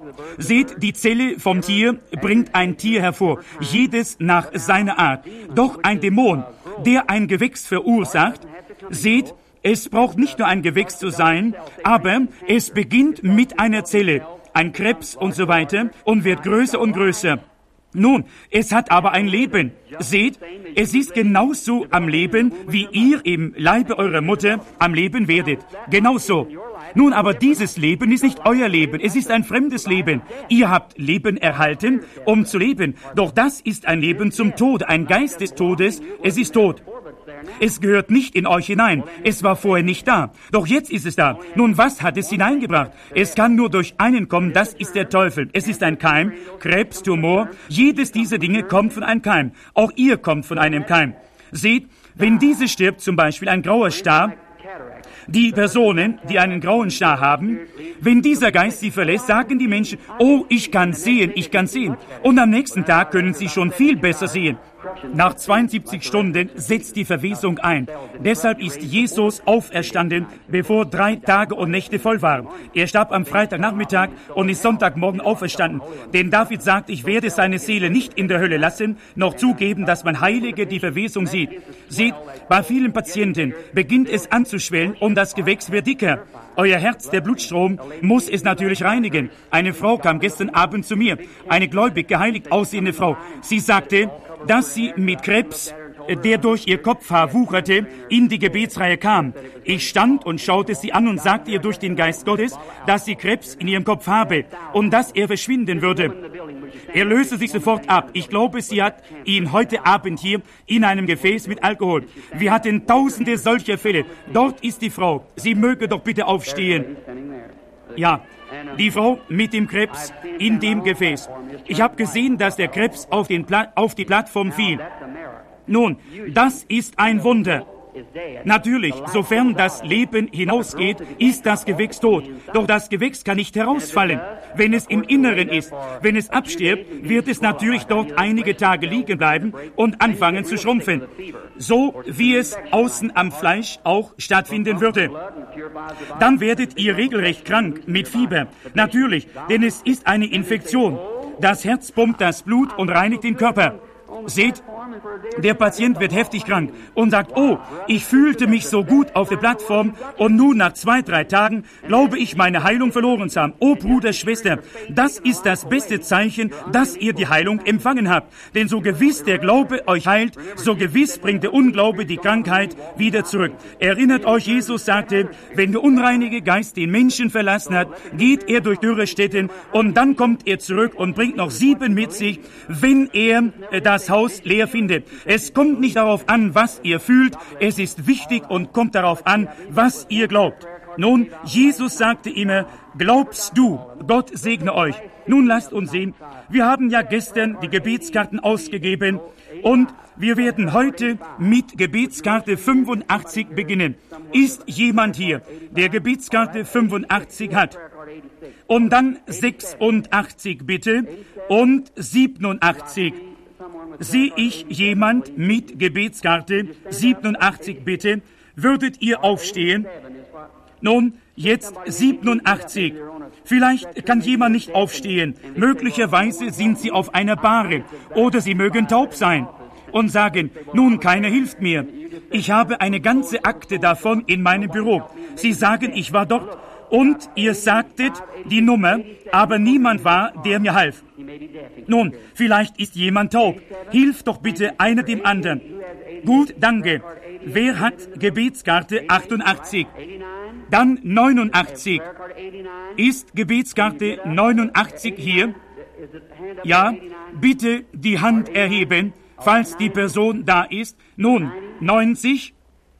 Seht, die Zelle vom Tier bringt ein Tier hervor, jedes nach seiner Art. Doch ein Dämon, der ein Gewächs verursacht, seht, es braucht nicht nur ein Gewächs zu sein, aber es beginnt mit einer Zelle, ein Krebs und so weiter und wird größer und größer. Nun, es hat aber ein Leben. Seht, es ist genauso am Leben, wie ihr im Leibe eurer Mutter am Leben werdet. Genauso. Nun, aber dieses Leben ist nicht euer Leben. Es ist ein fremdes Leben. Ihr habt Leben erhalten, um zu leben. Doch das ist ein Leben zum Tod, ein Geist des Todes. Es ist tot. Es gehört nicht in euch hinein. Es war vorher nicht da. Doch jetzt ist es da. Nun, was hat es hineingebracht? Es kann nur durch einen kommen. Das ist der Teufel. Es ist ein Keim. Krebs, Tumor. Jedes dieser Dinge kommt von einem Keim. Auch ihr kommt von einem Keim. Seht, Wenn diese stirbt, zum Beispiel ein grauer Star, die Personen, die einen grauen Star haben, wenn dieser Geist sie verlässt, sagen die Menschen, oh, ich kann sehen, ich kann sehen. Und am nächsten Tag können sie schon viel besser sehen. Nach zweiundsiebzig Stunden setzt die Verwesung ein. Deshalb ist Jesus auferstanden, bevor drei Tage und Nächte voll waren. Er starb am Freitagnachmittag und ist Sonntagmorgen auferstanden. Denn David sagt, ich werde seine Seele nicht in der Hölle lassen, noch zugeben, dass man Heilige die Verwesung sieht. Seht, bei vielen Patienten beginnt es anzuschwellen und das Gewächs wird dicker. Euer Herz, der Blutstrom, muss es natürlich reinigen. Eine Frau kam gestern Abend zu mir, eine gläubig, geheiligt aussehende Frau. Sie sagte, dass sie mit Krebs, der durch ihr Kopfhaar wucherte, in die Gebetsreihe kam. Ich stand und schaute sie an und sagte ihr durch den Geist Gottes, dass sie Krebs in ihrem Kopf habe und dass er verschwinden würde. Er löste sich sofort ab. Ich glaube, sie hat ihn heute Abend hier in einem Gefäß mit Alkohol. Wir hatten tausende solcher Fälle. Dort ist die Frau. Sie möge doch bitte aufstehen. Ja, die Frau mit dem Krebs in dem Gefäß. Ich habe gesehen, dass der Krebs auf, den Pla- auf die Plattform fiel. Nun, das ist ein Wunder. Natürlich, sofern das Leben hinausgeht, ist das Gewächs tot. Doch das Gewächs kann nicht herausfallen, wenn es im Inneren ist. Wenn es abstirbt, wird es natürlich dort einige Tage liegen bleiben und anfangen zu schrumpfen. So wie es außen am Fleisch auch stattfinden würde. Dann werdet ihr regelrecht krank mit Fieber. Natürlich, denn es ist eine Infektion. Das Herz pumpt das Blut und reinigt den Körper. Seht, der Patient wird heftig krank und sagt, oh, ich fühlte mich so gut auf der Plattform und nun nach zwei, drei Tagen glaube ich, meine Heilung verloren zu haben. Oh Bruder, Schwester, das ist das beste Zeichen, dass ihr die Heilung empfangen habt. Denn so gewiss der Glaube euch heilt, so gewiss bringt der Unglaube die Krankheit wieder zurück. Erinnert euch, Jesus sagte, wenn der unreinige Geist den Menschen verlassen hat, geht er durch Dürrestätten und dann kommt er zurück und bringt noch sieben mit sich, wenn er das Haus leer findet. Es kommt nicht darauf an, was ihr fühlt, es ist wichtig und kommt darauf an, was ihr glaubt. Nun, Jesus sagte immer, glaubst du, Gott segne euch. Nun lasst uns sehen, wir haben ja gestern die Gebetskarten ausgegeben und wir werden heute mit Gebetskarte fünfundachtzig beginnen. Ist jemand hier, der Gebetskarte fünfundachtzig hat? Und dann sechsundachtzig bitte und siebenundachtzig. Sehe ich jemand mit Gebetskarte siebenundachtzig bitte? Würdet ihr aufstehen? Nun, jetzt siebenundachtzig. Vielleicht kann jemand nicht aufstehen. Möglicherweise sind sie auf einer Bahre oder sie mögen taub sein und sagen, nun, keiner hilft mir. Ich habe eine ganze Akte davon in meinem Büro. Sie sagen, ich war dort. Und ihr sagtet die Nummer, aber niemand war, der mir half. Nun, vielleicht ist jemand taub. Hilf doch bitte einer dem anderen. Gut, danke. Wer hat Gebetskarte achtundachtzig? Dann neunundachtzig. Ist Gebetskarte neunundachtzig hier? Ja, bitte die Hand erheben, falls die Person da ist. Nun, neunzig.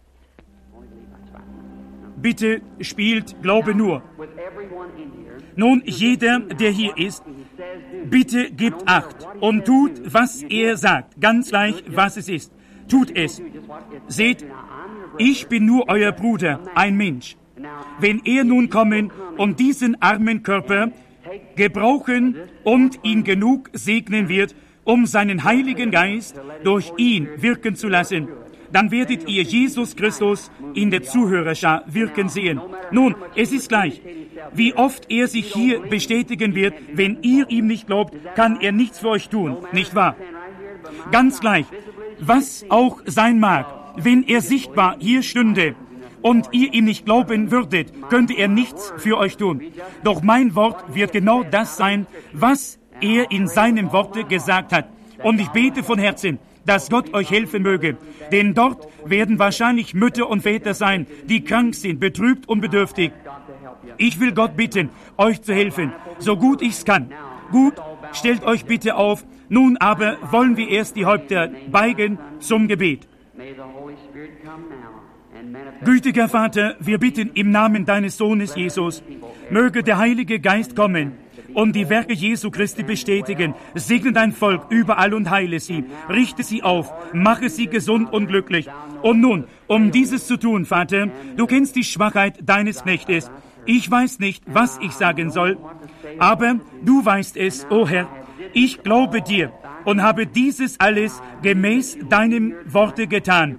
Bitte spielt Glaube nur. Nun, jeder, der hier ist, bitte gebt Acht und tut, was er sagt. Ganz gleich, was es ist. Tut es. Seht, ich bin nur euer Bruder, ein Mensch. Wenn er nun kommen und diesen armen Körper gebrauchen und ihn genug segnen wird, um seinen Heiligen Geist durch ihn wirken zu lassen, dann werdet ihr Jesus Christus in der Zuhörerschar wirken sehen. Nun, es ist gleich. Wie oft er sich hier bestätigen wird, wenn ihr ihm nicht glaubt, kann er nichts für euch tun, nicht wahr? Ganz gleich, was auch sein mag, wenn er sichtbar hier stünde und ihr ihm nicht glauben würdet, könnte er nichts für euch tun. Doch mein Wort wird genau das sein, was er in seinem Worte gesagt hat. Und ich bete von Herzen, dass Gott euch helfen möge. Denn dort werden wahrscheinlich Mütter und Väter sein, die krank sind, betrübt und bedürftig. Ich will Gott bitten, euch zu helfen, so gut ich's kann. Gut, stellt euch bitte auf. Nun aber wollen wir erst die Häupter beigen zum Gebet. Gütiger Vater, wir bitten im Namen deines Sohnes Jesus, möge der Heilige Geist kommen, und die Werke Jesu Christi bestätigen. Segne dein Volk überall und heile sie. Richte sie auf, mache sie gesund und glücklich. Und nun, um dieses zu tun, Vater, du kennst die Schwachheit deines Knechtes. Ich weiß nicht, was ich sagen soll, aber du weißt es, o Herr. Ich glaube dir und habe dieses alles gemäß deinem Worte getan.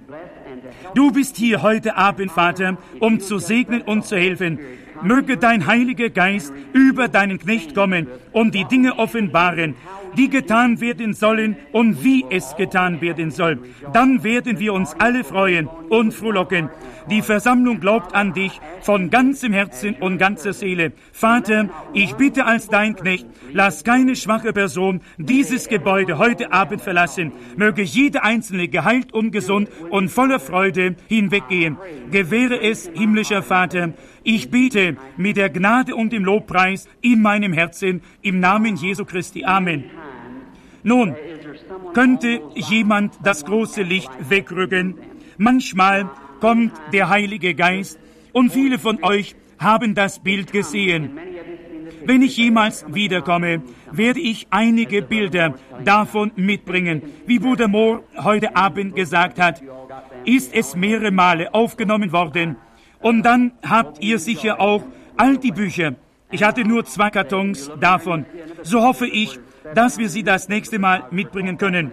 Du bist hier heute Abend, Vater, um zu segnen und zu helfen. Möge dein Heiliger Geist über deinen Knecht kommen und die Dinge offenbaren, die getan werden sollen und wie es getan werden soll. Dann werden wir uns alle freuen und frohlocken. Die Versammlung glaubt an dich von ganzem Herzen und ganzer Seele. Vater, ich bitte als dein Knecht, lass keine schwache Person dieses Gebäude heute Abend verlassen. Möge jede Einzelne geheilt und gesund und voller Freude hinweggehen. Gewähre es, himmlischer Vater. Ich bete mit der Gnade und dem Lobpreis in meinem Herzen, im Namen Jesu Christi. Amen. Nun, könnte jemand das große Licht wegrücken? Manchmal kommt der Heilige Geist und viele von euch haben das Bild gesehen. Wenn ich jemals wiederkomme, werde ich einige Bilder davon mitbringen. Wie Bruder Mohr heute Abend gesagt hat, ist es mehrere Male aufgenommen worden. Und dann habt ihr sicher auch all die Bücher. Ich hatte nur zwei Kartons davon. So hoffe ich, dass wir sie das nächste Mal mitbringen können.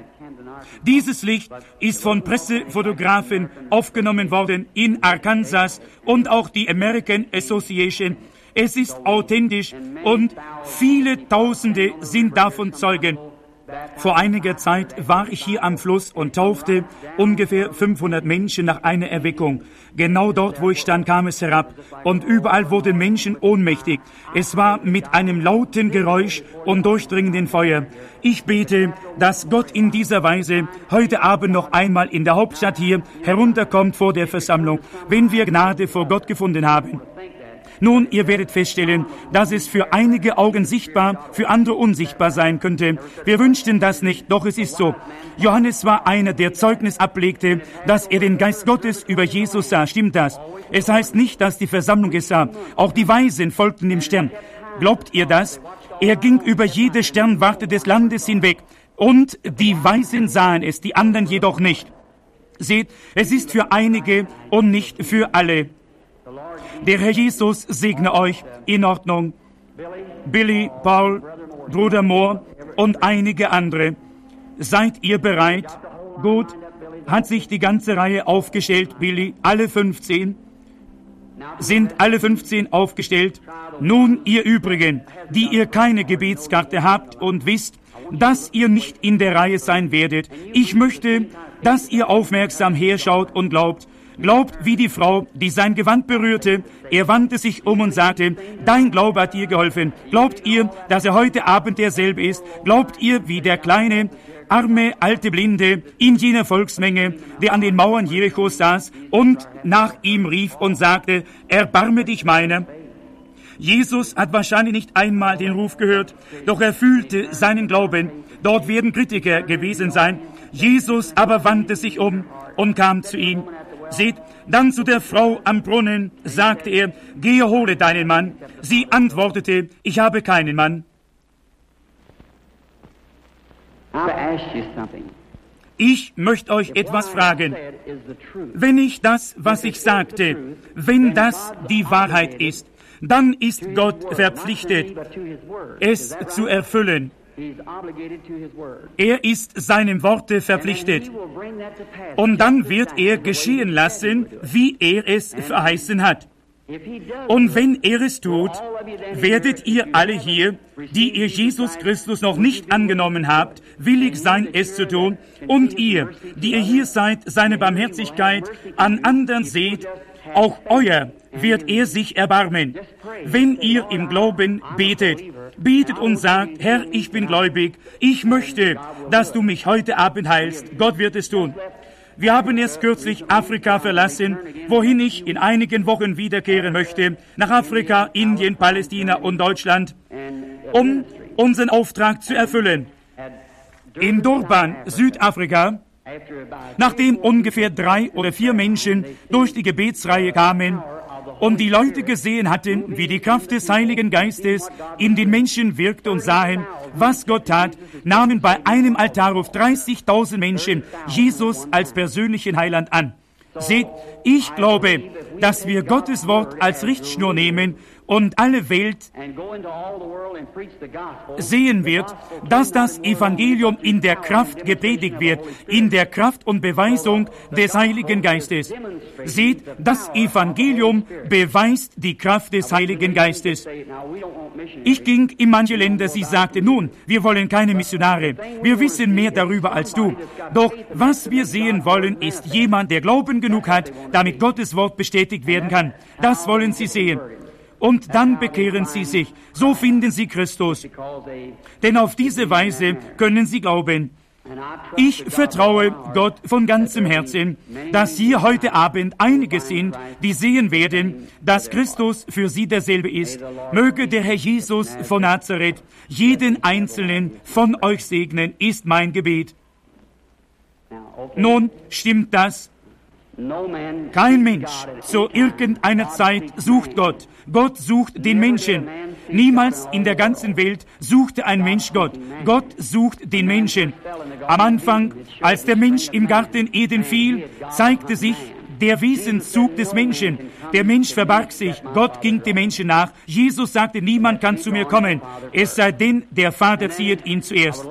Dieses Licht ist von Pressefotografen aufgenommen worden in Arkansas und auch die American Association. Es ist authentisch und viele Tausende sind davon Zeugen. Vor einiger Zeit war ich hier am Fluss und taufte ungefähr fünfhundert Menschen nach einer Erweckung. Genau dort, wo ich stand, kam es herab und überall wurden Menschen ohnmächtig. Es war mit einem lauten Geräusch und durchdringenden Feuer. Ich bete, dass Gott in dieser Weise heute Abend noch einmal in der Hauptstadt hier herunterkommt vor der Versammlung, wenn wir Gnade vor Gott gefunden haben. Nun, ihr werdet feststellen, dass es für einige Augen sichtbar, für andere unsichtbar sein könnte. Wir wünschten das nicht, doch es ist so. Johannes war einer, der Zeugnis ablegte, dass er den Geist Gottes über Jesus sah. Stimmt das? Es heißt nicht, dass die Versammlung es sah. Auch die Weisen folgten dem Stern. Glaubt ihr das? Er ging über jede Sternwarte des Landes hinweg. Und die Weisen sahen es, die anderen jedoch nicht. Seht, es ist für einige und nicht für alle. Der Herr Jesus segne euch. In Ordnung. Billy, Paul, Bruder Mohr und einige andere. Seid ihr bereit? Gut. Hat sich die ganze Reihe aufgestellt, Billy? Alle fünfzehn? Sind alle fünfzehn aufgestellt? Nun, ihr Übrigen, die ihr keine Gebetskarte habt und wisst, dass ihr nicht in der Reihe sein werdet. Ich möchte, dass ihr aufmerksam herschaut und glaubt. Glaubt wie die Frau, die sein Gewand berührte. Er wandte sich um und sagte, dein Glaube hat dir geholfen. Glaubt ihr, dass er heute Abend derselbe ist? Glaubt ihr, wie der kleine, arme, alte Blinde in jener Volksmenge, der an den Mauern Jerichos saß und nach ihm rief und sagte, erbarme dich meiner? Jesus hat wahrscheinlich nicht einmal den Ruf gehört, doch er fühlte seinen Glauben. Dort werden Kritiker gewesen sein. Jesus aber wandte sich um und kam zu ihm. Seht, dann zu der Frau am Brunnen sagte er, gehe, hole deinen Mann. Sie antwortete, ich habe keinen Mann. Ich möchte euch etwas fragen. Wenn ich das, was ich sagte, wenn das die Wahrheit ist, dann ist Gott verpflichtet, es zu erfüllen. Er ist seinem Worte verpflichtet. Und dann wird er geschehen lassen, wie er es verheißen hat. Und wenn er es tut, werdet ihr alle hier, die ihr Jesus Christus noch nicht angenommen habt, willig sein, es zu tun. Und ihr, die ihr hier seid, seine Barmherzigkeit an anderen seht, auch euer wird er sich erbarmen. Wenn ihr im Glauben betet, betet und sagt, Herr, ich bin gläubig, ich möchte, dass du mich heute Abend heilst. Gott wird es tun. Wir haben erst kürzlich Afrika verlassen, wohin ich in einigen Wochen wiederkehren möchte, nach Afrika, Indien, Palästina und Deutschland, um unseren Auftrag zu erfüllen. In Durban, Südafrika, nachdem ungefähr drei oder vier Menschen durch die Gebetsreihe kamen, und die Leute gesehen hatten, wie die Kraft des Heiligen Geistes in den Menschen wirkte und sahen, was Gott tat, nahmen bei einem Altarruf dreißigtausend Menschen Jesus als persönlichen Heiland an. Seht, ich glaube, dass wir Gottes Wort als Richtschnur nehmen und alle Welt sehen wird, dass das Evangelium in der Kraft gepredigt wird, in der Kraft und Beweisung des Heiligen Geistes. Seht, das Evangelium beweist die Kraft des Heiligen Geistes. Ich ging in manche Länder, sie sagte, nun, wir wollen keine Missionare, wir wissen mehr darüber als du. Doch was wir sehen wollen, ist jemand, der Glauben genug hat, damit Gottes Wort bestätigt werden kann. Das wollen sie sehen. Und dann bekehren sie sich. So finden sie Christus. Denn auf diese Weise können sie glauben. Ich vertraue Gott von ganzem Herzen, dass hier heute Abend einige sind, die sehen werden, dass Christus für sie derselbe ist. Möge der Herr Jesus von Nazareth jeden Einzelnen von euch segnen, ist mein Gebet. Nun, stimmt das? Kein Mensch zu irgendeiner Zeit sucht Gott. Gott sucht den Menschen. Niemals in der ganzen Welt suchte ein Mensch Gott. Gott sucht den Menschen. Am Anfang, als der Mensch im Garten Eden fiel, zeigte sich der Wesenszug des Menschen. Der Mensch verbarg sich, Gott ging dem Menschen nach. Jesus sagte, niemand kann zu mir kommen, es sei denn, der Vater ziehet ihn zuerst.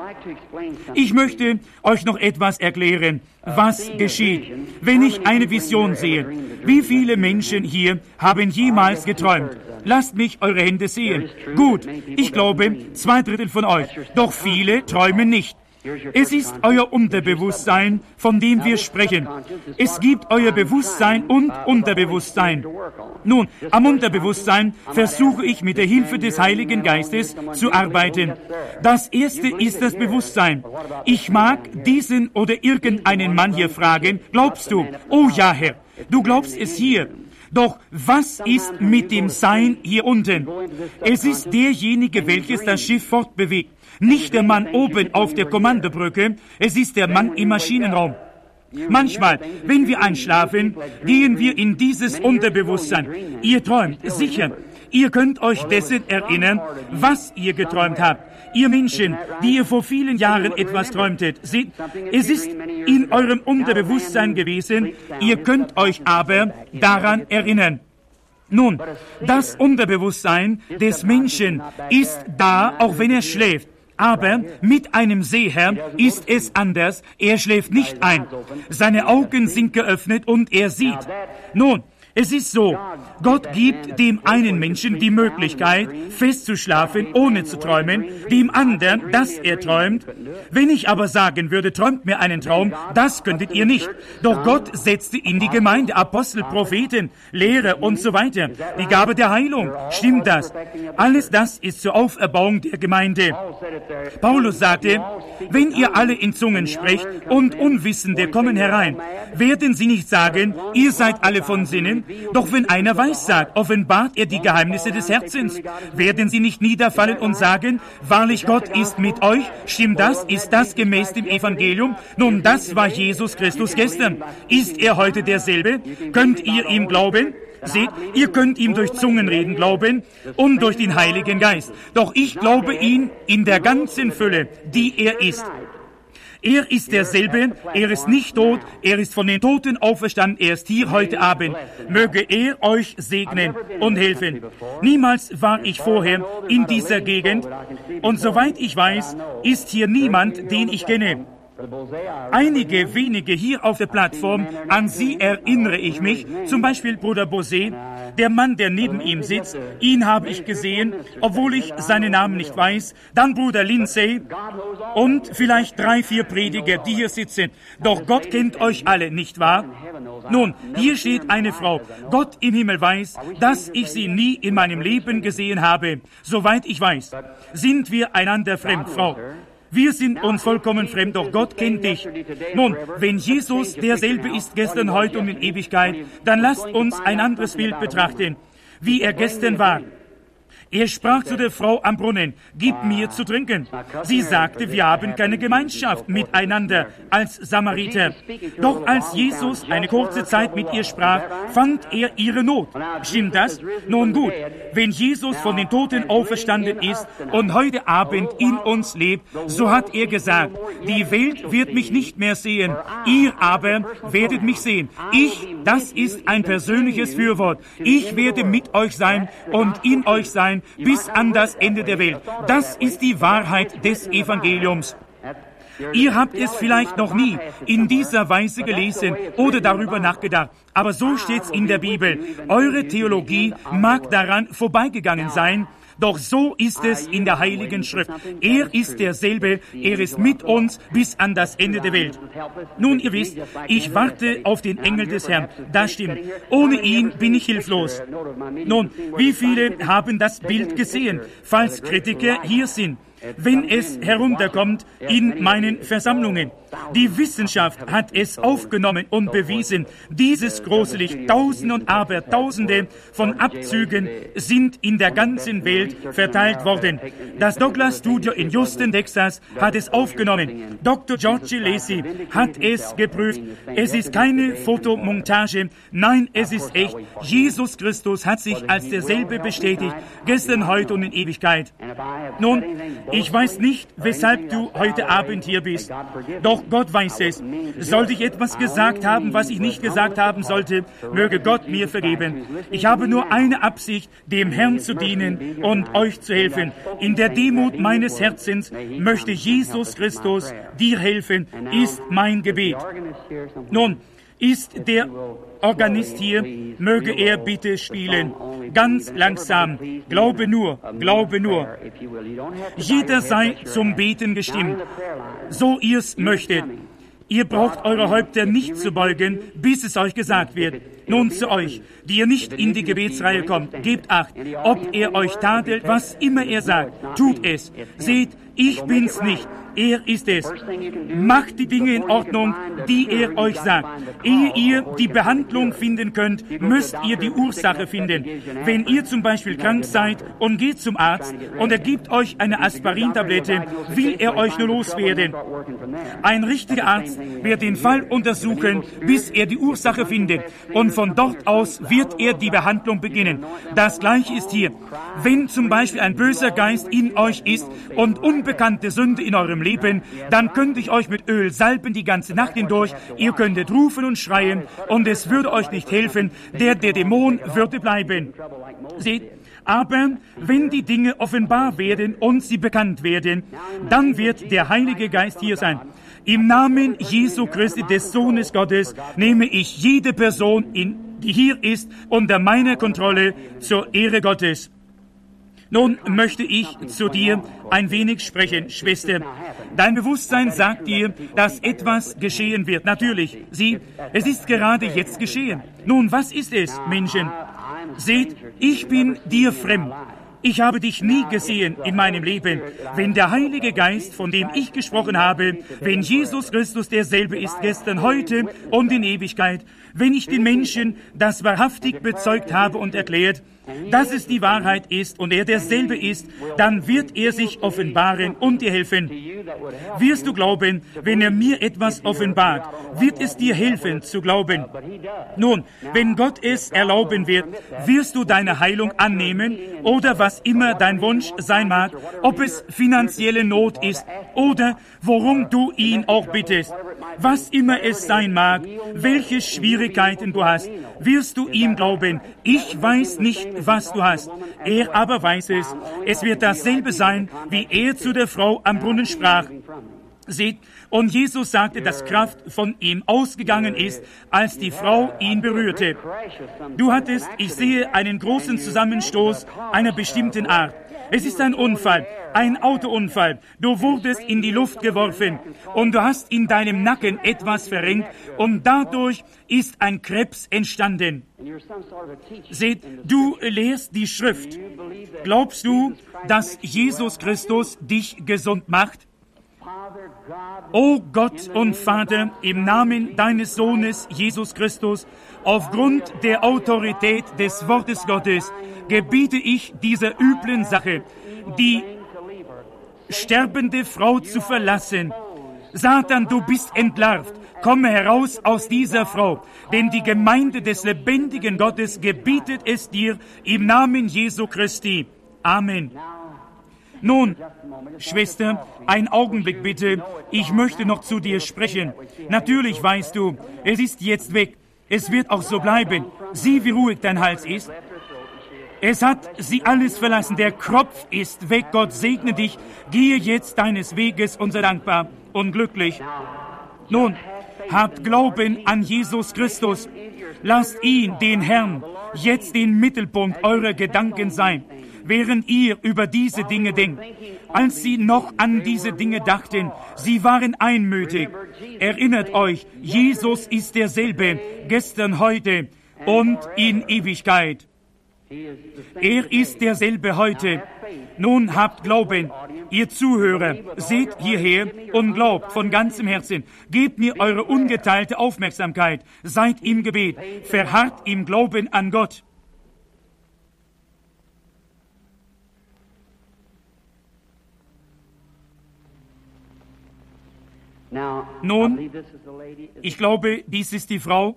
Ich möchte euch noch etwas erklären, was geschieht, wenn ich eine Vision sehe. Wie viele Menschen hier haben jemals geträumt? Lasst mich eure Hände sehen. Gut, ich glaube, zwei Drittel von euch. Doch viele träumen nicht. Es ist euer Unterbewusstsein, von dem wir sprechen. Es gibt euer Bewusstsein und Unterbewusstsein. Nun, am Unterbewusstsein versuche ich mit der Hilfe des Heiligen Geistes zu arbeiten. Das erste ist das Bewusstsein. Ich mag diesen oder irgendeinen Mann hier fragen, glaubst du? Oh ja, Herr, du glaubst es hier. Doch was ist mit dem Sein hier unten? Es ist derjenige, welches das Schiff fortbewegt. Nicht der Mann oben auf der Kommandobrücke, es ist der Mann im Maschinenraum. Manchmal, wenn wir einschlafen, gehen wir in dieses Unterbewusstsein. Ihr träumt, sicher. Ihr könnt euch dessen erinnern, was ihr geträumt habt. Ihr Menschen, die ihr vor vielen Jahren etwas träumtet, seht, es ist in eurem Unterbewusstsein gewesen, ihr könnt euch aber daran erinnern. Nun, das Unterbewusstsein des Menschen ist da, auch wenn er schläft. Aber mit einem Seher ist es anders. Er schläft nicht ein. Seine Augen sind geöffnet und er sieht. Nun, es ist so, Gott gibt dem einen Menschen die Möglichkeit, festzuschlafen, ohne zu träumen, dem anderen, dass er träumt. Wenn ich aber sagen würde, träumt mir einen Traum, das könntet ihr nicht. Doch Gott setzte in die Gemeinde Apostel, Propheten, Lehrer und so weiter. Die Gabe der Heilung, stimmt das? Alles das ist zur Auferbauung der Gemeinde. Paulus sagte, wenn ihr alle in Zungen sprecht und Unwissende kommen herein, werden sie nicht sagen, ihr seid alle von Sinnen. Doch wenn einer Weissagt, offenbart er die Geheimnisse des Herzens. Werden sie nicht niederfallen und sagen, wahrlich Gott ist mit euch? Stimmt das? Ist das gemäß dem Evangelium? Nun, das war Jesus Christus gestern. Ist er heute derselbe? Könnt ihr ihm glauben? Seht, ihr könnt ihm durch Zungenreden glauben und durch den Heiligen Geist. Doch ich glaube ihn in der ganzen Fülle, die er ist. Er ist derselbe, er ist nicht tot, er ist von den Toten auferstanden, er ist hier heute Abend. Möge er euch segnen und helfen. Niemals war ich vorher in dieser Gegend und soweit ich weiß, ist hier niemand, den ich kenne. Einige wenige hier auf der Plattform, an sie erinnere ich mich, zum Beispiel Bruder Bosé, der Mann, der neben ihm sitzt, ihn habe ich gesehen, obwohl ich seinen Namen nicht weiß, dann Bruder Lindsay und vielleicht drei, vier Prediger, die hier sitzen. Doch Gott kennt euch alle, nicht wahr? Nun, hier steht eine Frau. Gott im Himmel weiß, dass ich sie nie in meinem Leben gesehen habe. Soweit ich weiß, sind wir einander fremd, Frau. Wir sind uns vollkommen fremd, doch Gott kennt dich. Nun, wenn Jesus derselbe ist gestern, heute und in Ewigkeit, dann lasst uns ein anderes Bild betrachten, wie er gestern war. Er sprach zu der Frau am Brunnen, gib mir zu trinken. Sie sagte, wir haben keine Gemeinschaft miteinander als Samariter. Doch als Jesus eine kurze Zeit mit ihr sprach, fand er ihre Not. Stimmt das? Nun gut, wenn Jesus von den Toten auferstanden ist und heute Abend in uns lebt, so hat er gesagt, die Welt wird mich nicht mehr sehen, ihr aber werdet mich sehen. Ich, das ist ein persönliches Fürwort. Ich werde mit euch sein und in euch sein bis an das Ende der Welt. Das ist die Wahrheit des Evangeliums. Ihr habt es vielleicht noch nie in dieser Weise gelesen oder darüber nachgedacht, aber so steht's in der Bibel. Eure Theologie mag daran vorbeigegangen sein, doch so ist es in der Heiligen Schrift. Er ist derselbe, er ist mit uns bis an das Ende der Welt. Nun, ihr wisst, ich warte auf den Engel des Herrn. Das stimmt. Ohne ihn bin ich hilflos. Nun, wie viele haben das Bild gesehen, falls Kritiker hier sind, wenn es herunterkommt in meinen Versammlungen? Die Wissenschaft hat es aufgenommen und bewiesen. Dieses große Licht, Tausende und Abertausende von Abzügen sind in der ganzen Welt verteilt worden. Das Douglas Studio in Houston, Texas, hat es aufgenommen. Doktor George Lacy hat es geprüft. Es ist keine Fotomontage. Nein, es ist echt. Jesus Christus hat sich als derselbe bestätigt, gestern, heute und in Ewigkeit. Nun, ich weiß nicht, weshalb du heute Abend hier bist. Doch Gott weiß es. Sollte ich etwas gesagt haben, was ich nicht gesagt haben sollte, möge Gott mir vergeben. Ich habe nur eine Absicht, dem Herrn zu dienen und euch zu helfen. In der Demut meines Herzens möchte Jesus Christus dir helfen, ist mein Gebet. Nun, ist der Organist hier, möge er bitte spielen. Ganz langsam. Glaube nur, glaube nur. Jeder sei zum Beten gestimmt, so ihr's möchtet. Ihr braucht eure Häupter nicht zu beugen, bis es euch gesagt wird. Nun zu euch, die ihr nicht in die Gebetsreihe kommt, gebt Acht, ob er euch tadelt, was immer er sagt, tut es. Seht, ich bin's nicht. Er ist es. Macht die Dinge in Ordnung, die er euch sagt. Ehe ihr die Behandlung finden könnt, müsst ihr die Ursache finden. Wenn ihr zum Beispiel krank seid und geht zum Arzt und er gibt euch eine Aspirintablette, will er euch nur loswerden. Ein richtiger Arzt wird den Fall untersuchen, bis er die Ursache findet. Und von dort aus wird er die Behandlung beginnen. Das Gleiche ist hier. Wenn zum Beispiel ein böser Geist in euch ist und unbekannte Sünde in eurem Leben, dann könnte ich euch mit Öl salben die ganze Nacht hindurch. Ihr könntet rufen und schreien und es würde euch nicht helfen. Der, der Dämon würde bleiben. Seht, aber wenn die Dinge offenbar werden und sie bekannt werden, dann wird der Heilige Geist hier sein. Im Namen Jesu Christi, des Sohnes Gottes, nehme ich jede Person, in, die hier ist, unter meiner Kontrolle zur Ehre Gottes. Nun möchte ich zu dir ein wenig sprechen, Schwester. Dein Bewusstsein sagt dir, dass etwas geschehen wird. Natürlich, sieh, es ist gerade jetzt geschehen. Nun, was ist es, Menschen? Seht, ich bin dir fremd. Ich habe dich nie gesehen in meinem Leben. Wenn der Heilige Geist, von dem ich gesprochen habe, wenn Jesus Christus derselbe ist gestern, heute und in Ewigkeit, wenn ich den Menschen das wahrhaftig bezeugt habe und erklärt, dass es die Wahrheit ist und er derselbe ist, dann wird er sich offenbaren und dir helfen. Wirst du glauben, wenn er mir etwas offenbart, wird es dir helfen zu glauben. Nun, wenn Gott es erlauben wird, wirst du deine Heilung annehmen oder was immer dein Wunsch sein mag, ob es finanzielle Not ist oder worum du ihn auch bittest. Was immer es sein mag, welche Schwierigkeiten du hast, wirst du ihm glauben. Ich weiß nicht, was du hast. Er aber weiß es. Es wird dasselbe sein, wie er zu der Frau am Brunnen sprach. Seht, und Jesus sagte, dass Kraft von ihm ausgegangen ist, als die Frau ihn berührte. Du hattest, ich sehe, einen großen Zusammenstoß einer bestimmten Art. Es ist ein Unfall, ein Autounfall. Du wurdest in die Luft geworfen und du hast in deinem Nacken etwas verrenkt und dadurch ist ein Krebs entstanden. Seht, du lehrst die Schrift. Glaubst du, dass Jesus Christus dich gesund macht? O Gott und Vater, im Namen deines Sohnes Jesus Christus, aufgrund der Autorität des Wortes Gottes, gebiete ich dieser üblen Sache, die sterbende Frau zu verlassen. Satan, du bist entlarvt. Komme heraus aus dieser Frau, denn die Gemeinde des lebendigen Gottes gebietet es dir im Namen Jesu Christi. Amen. Nun, Schwester, ein Augenblick bitte. Ich möchte noch zu dir sprechen. Natürlich weißt du, es ist jetzt weg. Es wird auch so bleiben. Sieh, wie ruhig dein Hals ist. Es hat sie alles verlassen. Der Kropf ist weg. Gott segne dich. Gehe jetzt deines Weges und sei dankbar und glücklich. Nun, habt Glauben an Jesus Christus. Lasst ihn, den Herrn, jetzt den Mittelpunkt eurer Gedanken sein, während ihr über diese Dinge denkt. Als sie noch an diese Dinge dachten, sie waren einmütig. Erinnert euch, Jesus ist derselbe, gestern, heute und in Ewigkeit. Er ist derselbe heute. Nun habt Glauben, ihr Zuhörer, seht hierher und glaubt von ganzem Herzen. Gebt mir eure ungeteilte Aufmerksamkeit, seid im Gebet, verharrt im Glauben an Gott. Nun, ich glaube, dies ist die Frau.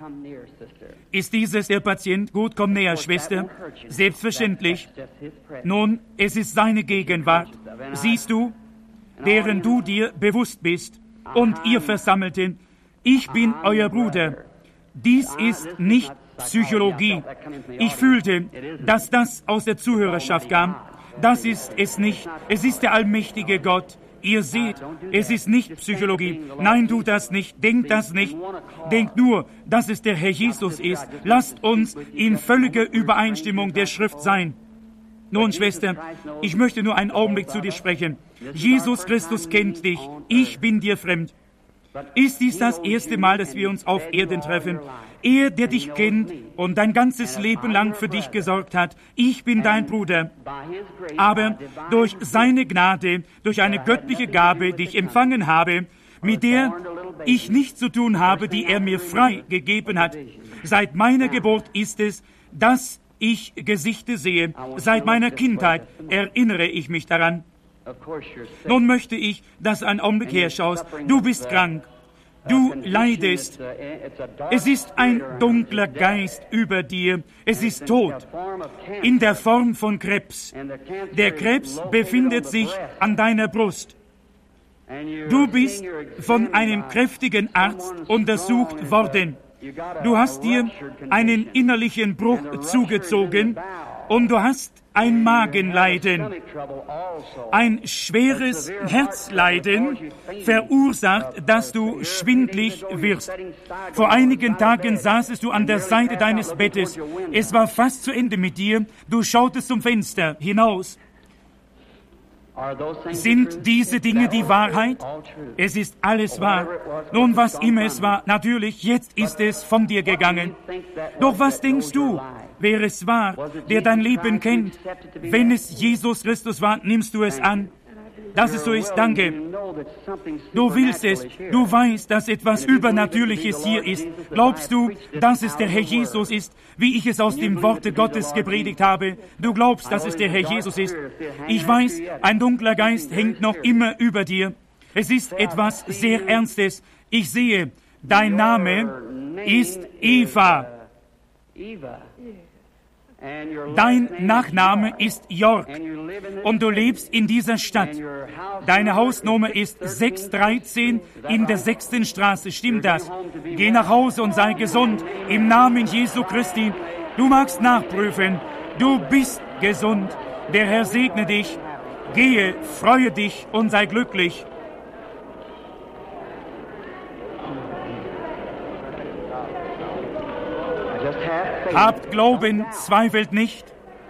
Ist dieses der Patient? Gut, komm näher, Schwester. Selbstverständlich. Nun, es ist seine Gegenwart. Siehst du, deren du dir bewusst bist. Und ihr Versammelten, ich bin euer Bruder. Dies ist nicht Psychologie. Ich fühlte, dass das aus der Zuhörerschaft kam. Das ist es nicht. Es ist der allmächtige Gott. Ihr seht, es ist nicht Psychologie. Nein, tu das nicht. Denkt das nicht. Denkt nur, dass es der Herr Jesus ist. Lasst uns in völliger Übereinstimmung der Schrift sein. Nun, Schwester, ich möchte nur einen Augenblick zu dir sprechen. Jesus Christus kennt dich. Ich bin dir fremd. Ist dies das erste Mal, dass wir uns auf Erden treffen? Er, der dich kennt und dein ganzes Leben lang für dich gesorgt hat. Ich bin dein Bruder. Aber durch seine Gnade, durch eine göttliche Gabe, die ich empfangen habe, mit der ich nichts zu tun habe, die er mir frei gegeben hat. Seit meiner Geburt ist es, dass ich Gesichter sehe. Seit meiner Kindheit erinnere ich mich daran. Nun möchte ich, dass du einen Augenblick herschaust. Du bist krank. Du leidest. Es ist ein dunkler Geist über dir. Es ist tot. In der Form von Krebs. Der Krebs befindet sich an deiner Brust. Du bist von einem kräftigen Arzt untersucht worden. Du hast dir einen innerlichen Bruch zugezogen und du hast ein Magenleiden. Ein schweres Herzleiden verursacht, dass du schwindlig wirst. Vor einigen Tagen saßest du an der Seite deines Bettes. Es war fast zu Ende mit dir. Du schautest zum Fenster hinaus. Sind diese Dinge die Wahrheit? Es ist alles wahr. Nun, was immer es war, natürlich, jetzt ist es von dir gegangen. Doch was denkst du, wer es war, der dein Leben kennt? Wenn es Jesus Christus war, nimmst du es an. Dass es so ist, danke. Du willst es. Du weißt, dass etwas Übernatürliches hier ist. Glaubst du, dass es der Herr Jesus ist, wie ich es aus dem Worte Gottes gepredigt habe? Du glaubst, dass es der Herr Jesus ist. Ich weiß, ein dunkler Geist hängt noch immer über dir. Es ist etwas sehr Ernstes. Ich sehe, dein Name ist Eva. Dein Nachname ist York und du lebst in dieser Stadt. Deine Hausnummer ist sechs dreizehn in der sechsten Straße. Stimmt das? Geh nach Hause und sei gesund im Namen Jesu Christi. Du magst nachprüfen. Du bist gesund. Der Herr segne dich. Gehe, freue dich und sei glücklich. Habt Glauben, zweifelt nicht.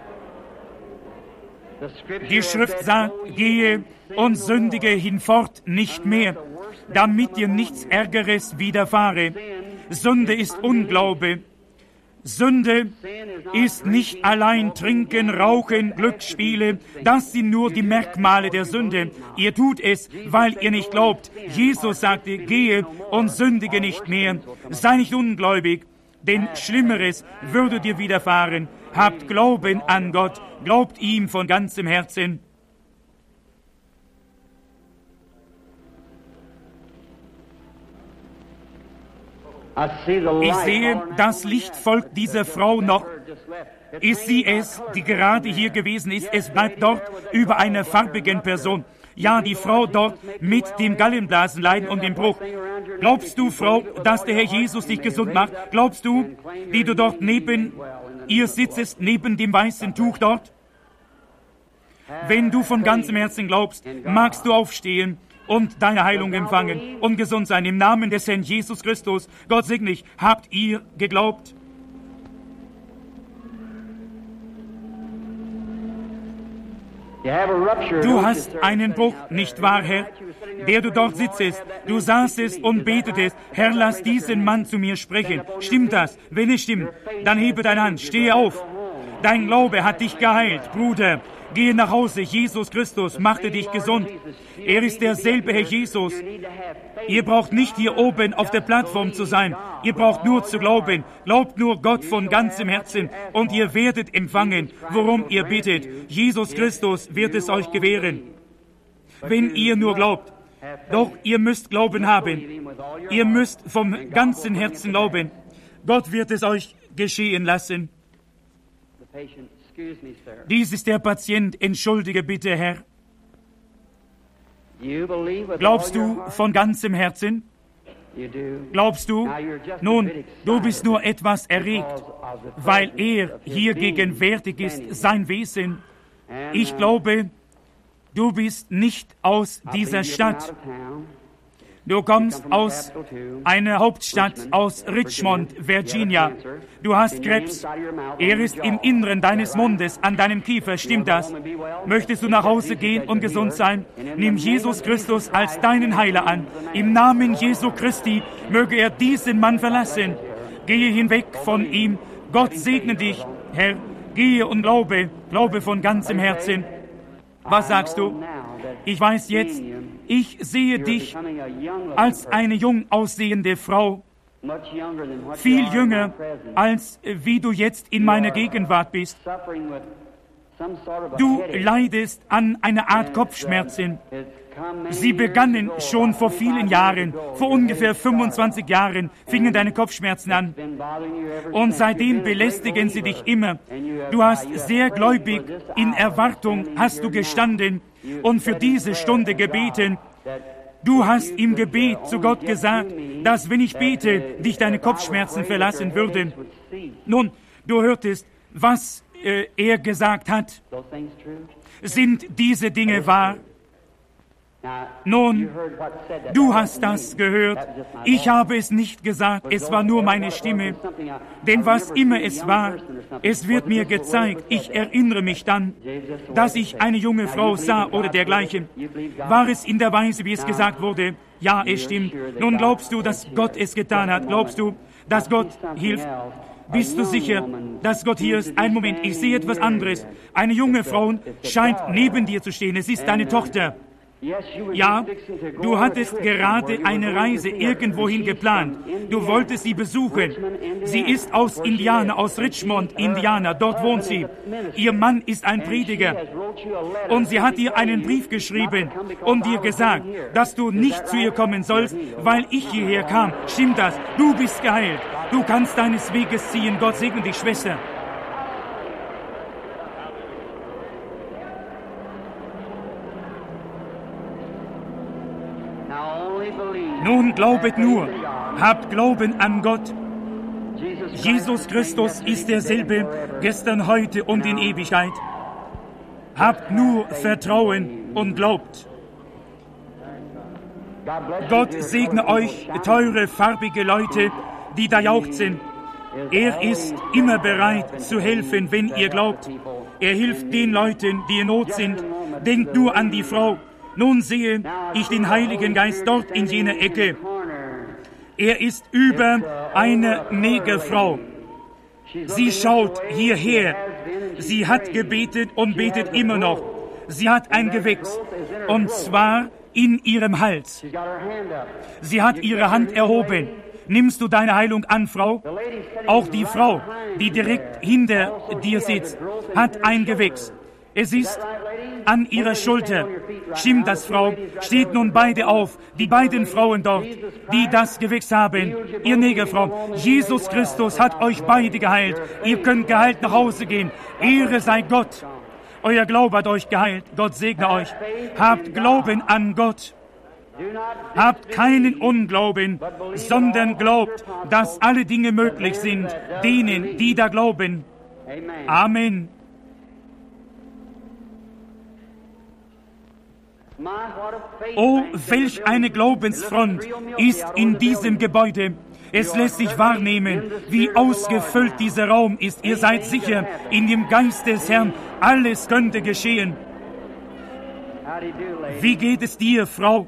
Die Schrift sagt, gehe und sündige hinfort nicht mehr, damit dir nichts Ärgeres widerfahre. Sünde ist Unglaube. Sünde ist nicht allein Trinken, Rauchen, Glücksspiele. Das sind nur die Merkmale der Sünde. Ihr tut es, weil ihr nicht glaubt. Jesus sagte, gehe und sündige nicht mehr. Sei nicht ungläubig, denn Schlimmeres würde dir widerfahren. Habt Glauben an Gott. Glaubt ihm von ganzem Herzen. Ich sehe, das Licht folgt dieser Frau noch. Ist sie es, die gerade hier gewesen ist? Es bleibt dort über einer farbigen Person. Ja, die Frau dort mit dem Gallenblasenleiden und dem Bruch. Glaubst du, Frau, dass der Herr Jesus dich gesund macht? Glaubst du, die du dort neben ihr sitzest, neben dem weißen Tuch dort? Wenn du von ganzem Herzen glaubst, magst du aufstehen und deine Heilung empfangen und gesund sein. Im Namen des Herrn Jesus Christus. Gott segne dich. Habt ihr geglaubt? Du hast einen Bruch, nicht wahr, Herr? Der du dort sitzest. Du saßest und betetest. Herr, lass diesen Mann zu mir sprechen. Stimmt das? Wenn es stimmt, dann hebe deine Hand. Stehe auf. Dein Glaube hat dich geheilt, Bruder. Gehe nach Hause. Jesus Christus machte dich gesund. Er ist derselbe Herr Jesus. Ihr braucht nicht hier oben auf der Plattform zu sein. Ihr braucht nur zu glauben. Glaubt nur Gott von ganzem Herzen und ihr werdet empfangen, worum ihr bittet. Jesus Christus wird es euch gewähren. Wenn ihr nur glaubt. Doch ihr müsst Glauben haben. Ihr müsst vom ganzen Herzen glauben. Gott wird es euch geschehen lassen. Dies ist der Patient. Entschuldige bitte, Herr. Glaubst du von ganzem Herzen? Glaubst du? Nun, du bist nur etwas erregt, weil er hier gegenwärtig ist, sein Wesen. Ich glaube, du bist nicht aus dieser Stadt. Du kommst aus einer Hauptstadt, aus Richmond, Virginia. Du hast Krebs. Er ist im Inneren deines Mundes, an deinem Kiefer. Stimmt das? Möchtest du nach Hause gehen und gesund sein? Nimm Jesus Christus als deinen Heiler an. Im Namen Jesu Christi möge er diesen Mann verlassen. Gehe hinweg von ihm. Gott segne dich, Herr. Gehe und glaube. Glaube von ganzem Herzen. Was sagst du? Ich weiß jetzt, ich sehe dich als eine jung aussehende Frau, viel jünger, als wie du jetzt in meiner Gegenwart bist. Du leidest an einer Art Kopfschmerzen. Sie begannen schon vor vielen Jahren, vor ungefähr fünfundzwanzig Jahren fingen deine Kopfschmerzen an. Und seitdem belästigen sie dich immer. Du hast sehr gläubig, in Erwartung hast du gestanden und für diese Stunde gebeten. Du hast im Gebet zu Gott gesagt, dass wenn ich bete, dich deine Kopfschmerzen verlassen würden. Nun, du hörtest, was äh, er gesagt hat. Sind diese Dinge wahr? Nun, du hast das gehört. Ich habe es nicht gesagt, es war nur meine Stimme. Denn was immer es war, es wird mir gezeigt. Ich erinnere mich dann, dass ich eine junge Frau sah oder dergleichen. War es in der Weise, wie es gesagt wurde? Ja, es stimmt. Nun glaubst du, dass Gott es getan hat? Glaubst du, dass Gott hilft? Bist du sicher, dass Gott hier ist? Ein Moment, ich sehe etwas anderes. Eine junge Frau scheint neben dir zu stehen. Es ist deine Tochter. Ja, du hattest gerade eine Reise irgendwohin geplant. Du wolltest sie besuchen. Sie ist aus Indiana, aus Richmond, Indiana. Dort wohnt sie. Ihr Mann ist ein Prediger. Und sie hat dir einen Brief geschrieben und dir gesagt, dass du nicht zu ihr kommen sollst, weil ich hierher kam. Stimmt das? Du bist geheilt. Du kannst deines Weges ziehen. Gott segne dich, Schwester. Nun glaubet nur, habt Glauben an Gott. Jesus Christus ist derselbe, gestern, heute und in Ewigkeit. Habt nur Vertrauen und glaubt. Gott segne euch, teure, farbige Leute, die da jauchzen. Er ist immer bereit zu helfen, wenn ihr glaubt. Er hilft den Leuten, die in Not sind. Denkt nur an die Frau. Nun sehe ich den Heiligen Geist dort in jener Ecke. Er ist über eine Negerfrau. Sie schaut hierher. Sie hat gebetet und betet immer noch. Sie hat ein Gewächs, und zwar in ihrem Hals. Sie hat ihre Hand erhoben. Nimmst du deine Heilung an, Frau? Auch die Frau, die direkt hinter dir sitzt, hat ein Gewächs. Es ist an ihrer Schulter. Stimmt das, Frau? Steht nun beide auf, die beiden Frauen dort, die das Gewächs haben. Ihr Negerfrau, Jesus Christus hat euch beide geheilt. Ihr könnt geheilt nach Hause gehen. Ehre sei Gott. Euer Glaube hat euch geheilt. Gott segne euch. Habt Glauben an Gott. Habt keinen Unglauben, sondern glaubt, dass alle Dinge möglich sind, denen, die da glauben. Amen. Oh, welch eine Glaubensfront ist in diesem Gebäude. Es lässt sich wahrnehmen, wie ausgefüllt dieser Raum ist. Ihr seid sicher, in dem Geist des Herrn, alles könnte geschehen. Wie geht es dir, Frau?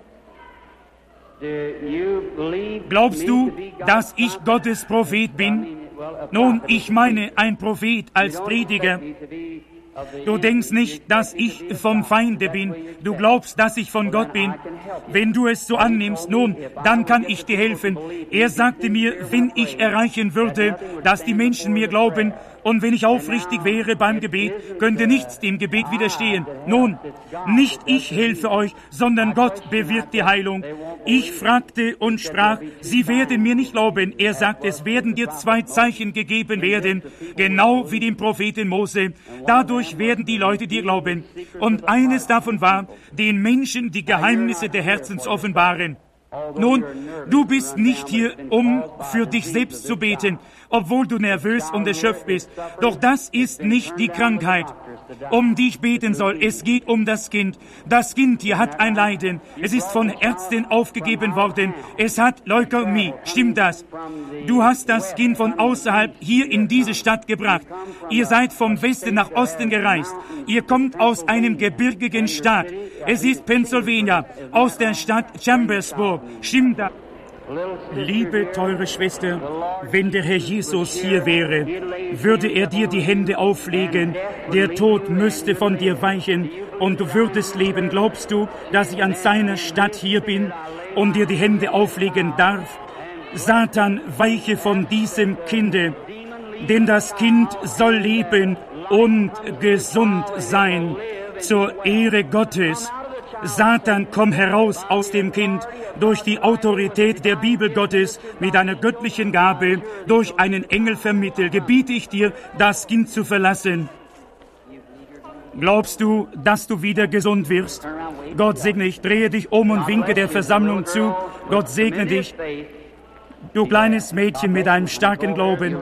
Glaubst du, dass ich Gottes Prophet bin? Nun, ich meine ein Prophet als Prediger. Du denkst nicht, dass ich vom Feinde bin. Du glaubst, dass ich von Gott bin. Wenn du es so annimmst, nun, dann kann ich dir helfen. Er sagte mir, wenn ich erreichen würde, dass die Menschen mir glauben, und wenn ich aufrichtig wäre beim Gebet, könnte nichts dem Gebet widerstehen. Nun, nicht ich helfe euch, sondern Gott bewirkt die Heilung. Ich fragte und sprach, sie werden mir nicht glauben. Er sagt, es werden dir zwei Zeichen gegeben werden, genau wie dem Propheten Mose. Dadurch werden die Leute dir glauben. Und eines davon war, den Menschen die Geheimnisse der Herzens offenbaren. Nun, du bist nicht hier, um für dich selbst zu beten, obwohl du nervös und erschöpft bist. Doch das ist nicht die Krankheit, um die ich beten soll. Es geht um das Kind. Das Kind hier hat ein Leiden. Es ist von Ärzten aufgegeben worden. Es hat Leukämie. Stimmt das? Du hast das Kind von außerhalb hier in diese Stadt gebracht. Ihr seid vom Westen nach Osten gereist. Ihr kommt aus einem gebirgigen Staat. Es ist Pennsylvania, aus der Stadt Chambersburg. Stimmt das? Liebe teure Schwester, wenn der Herr Jesus hier wäre, würde er dir die Hände auflegen, der Tod müsste von dir weichen und du würdest leben. Glaubst du, dass ich an seiner Stadt hier bin und dir die Hände auflegen darf? Satan, weiche von diesem Kinde, denn das Kind soll leben und gesund sein, zur Ehre Gottes. Satan, komm heraus aus dem Kind durch die Autorität der Bibel Gottes mit einer göttlichen Gabe, durch einen Engel vermittelt, gebiete ich dir, das Kind zu verlassen. Glaubst du, dass du wieder gesund wirst? Gott segne dich, drehe dich um und winke der Versammlung zu. Gott segne dich, du kleines Mädchen mit einem starken Glauben.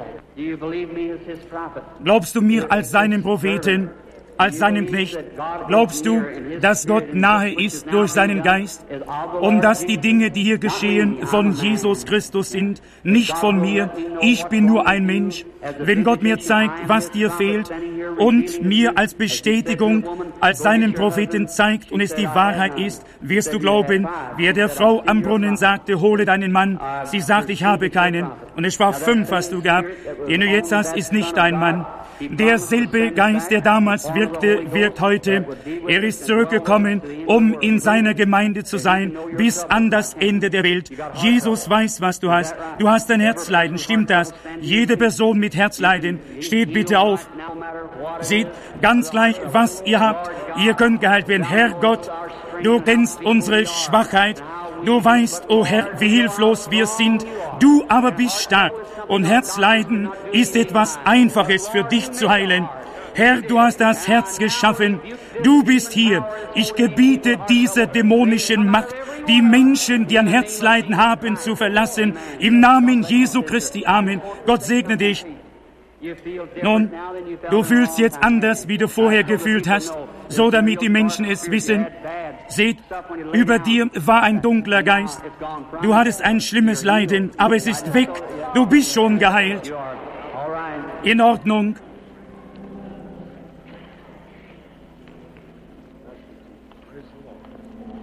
Glaubst du mir als seinen Propheten? Als seinem Knecht, glaubst du, dass Gott nahe ist durch seinen Geist und dass die Dinge, die hier geschehen, von Jesus Christus sind, nicht von mir? Ich bin nur ein Mensch. Wenn Gott mir zeigt, was dir fehlt und mir als Bestätigung, als seinen Propheten zeigt und es die Wahrheit ist, wirst du glauben, wie er der Frau am Brunnen sagte, hole deinen Mann. Sie sagt, ich habe keinen. Und es war fünf, was du gab. Den du jetzt hast, ist nicht dein Mann. Derselbe Geist, der damals wirkte, wirkt heute. Er ist zurückgekommen, um in seiner Gemeinde zu sein, bis an das Ende der Welt. Jesus weiß, was du hast. Du hast ein Herzleiden, stimmt das? Jede Person mit Herzleiden, steht bitte auf. Seht ganz gleich, was ihr habt. Ihr könnt geheilt werden. Herr Gott, du kennst unsere Schwachheit. Du weißt, o oh Herr, wie hilflos wir sind. Du aber bist stark. Und Herzleiden ist etwas Einfaches für dich zu heilen. Herr, du hast das Herz geschaffen. Du bist hier. Ich gebiete dieser dämonischen Macht, die Menschen, die ein Herzleiden haben, zu verlassen. Im Namen Jesu Christi. Amen. Gott segne dich. Nun, du fühlst jetzt anders, wie du vorher gefühlt hast, so damit die Menschen es wissen. Seht, über dir war ein dunkler Geist. Du hattest ein schlimmes Leiden, aber es ist weg. Du bist schon geheilt. In Ordnung.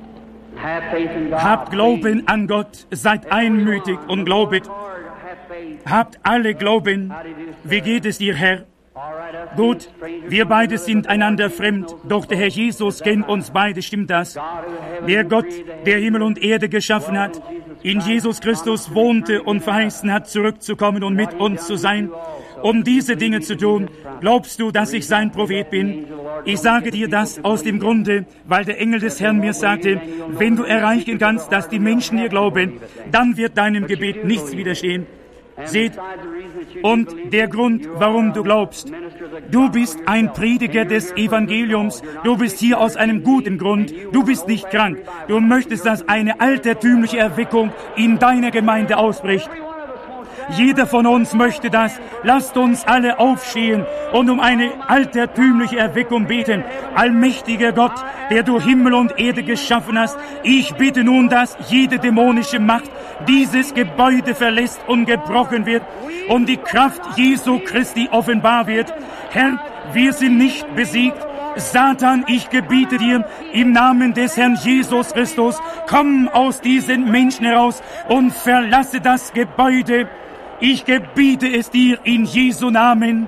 Habt Glauben an Gott, seid einmütig und glaubet. Habt alle Glauben. Wie geht es dir, Herr? Gut, wir beide sind einander fremd, doch der Herr Jesus kennt uns beide, stimmt das? Der Gott, der Himmel und Erde geschaffen hat, in Jesus Christus wohnte und verheißen hat, zurückzukommen und mit uns zu sein, um diese Dinge zu tun. Glaubst du, dass ich sein Prophet bin? Ich sage dir das aus dem Grunde, weil der Engel des Herrn mir sagte, wenn du erreichen kannst, dass die Menschen dir glauben, dann wird deinem Gebet nichts widerstehen. Seht, und der Grund, warum du glaubst, du bist ein Prediger des Evangeliums, du bist hier aus einem guten Grund, du bist nicht krank, du möchtest, dass eine altertümliche Erweckung in deiner Gemeinde ausbricht. Jeder von uns möchte das. Lasst uns alle aufstehen und um eine altertümliche Erweckung beten. Allmächtiger Gott, der du Himmel und Erde geschaffen hast, ich bitte nun, dass jede dämonische Macht dieses Gebäude verlässt und gebrochen wird und die Kraft Jesu Christi offenbar wird. Herr, wir sind nicht besiegt. Satan, ich gebiete dir im Namen des Herrn Jesus Christus, komm aus diesen Menschen heraus und verlasse das Gebäude. Ich gebiete es dir in Jesu Namen.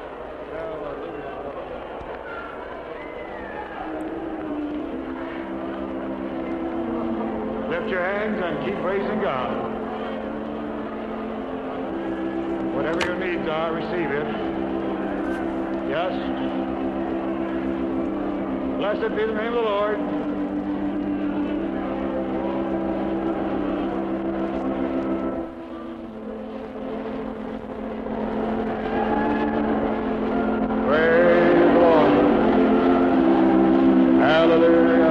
Lift your hands and keep praising God. Whatever your needs are, receive it. Yes. Blessed be the name of the Lord. Praise the Lord. Hallelujah.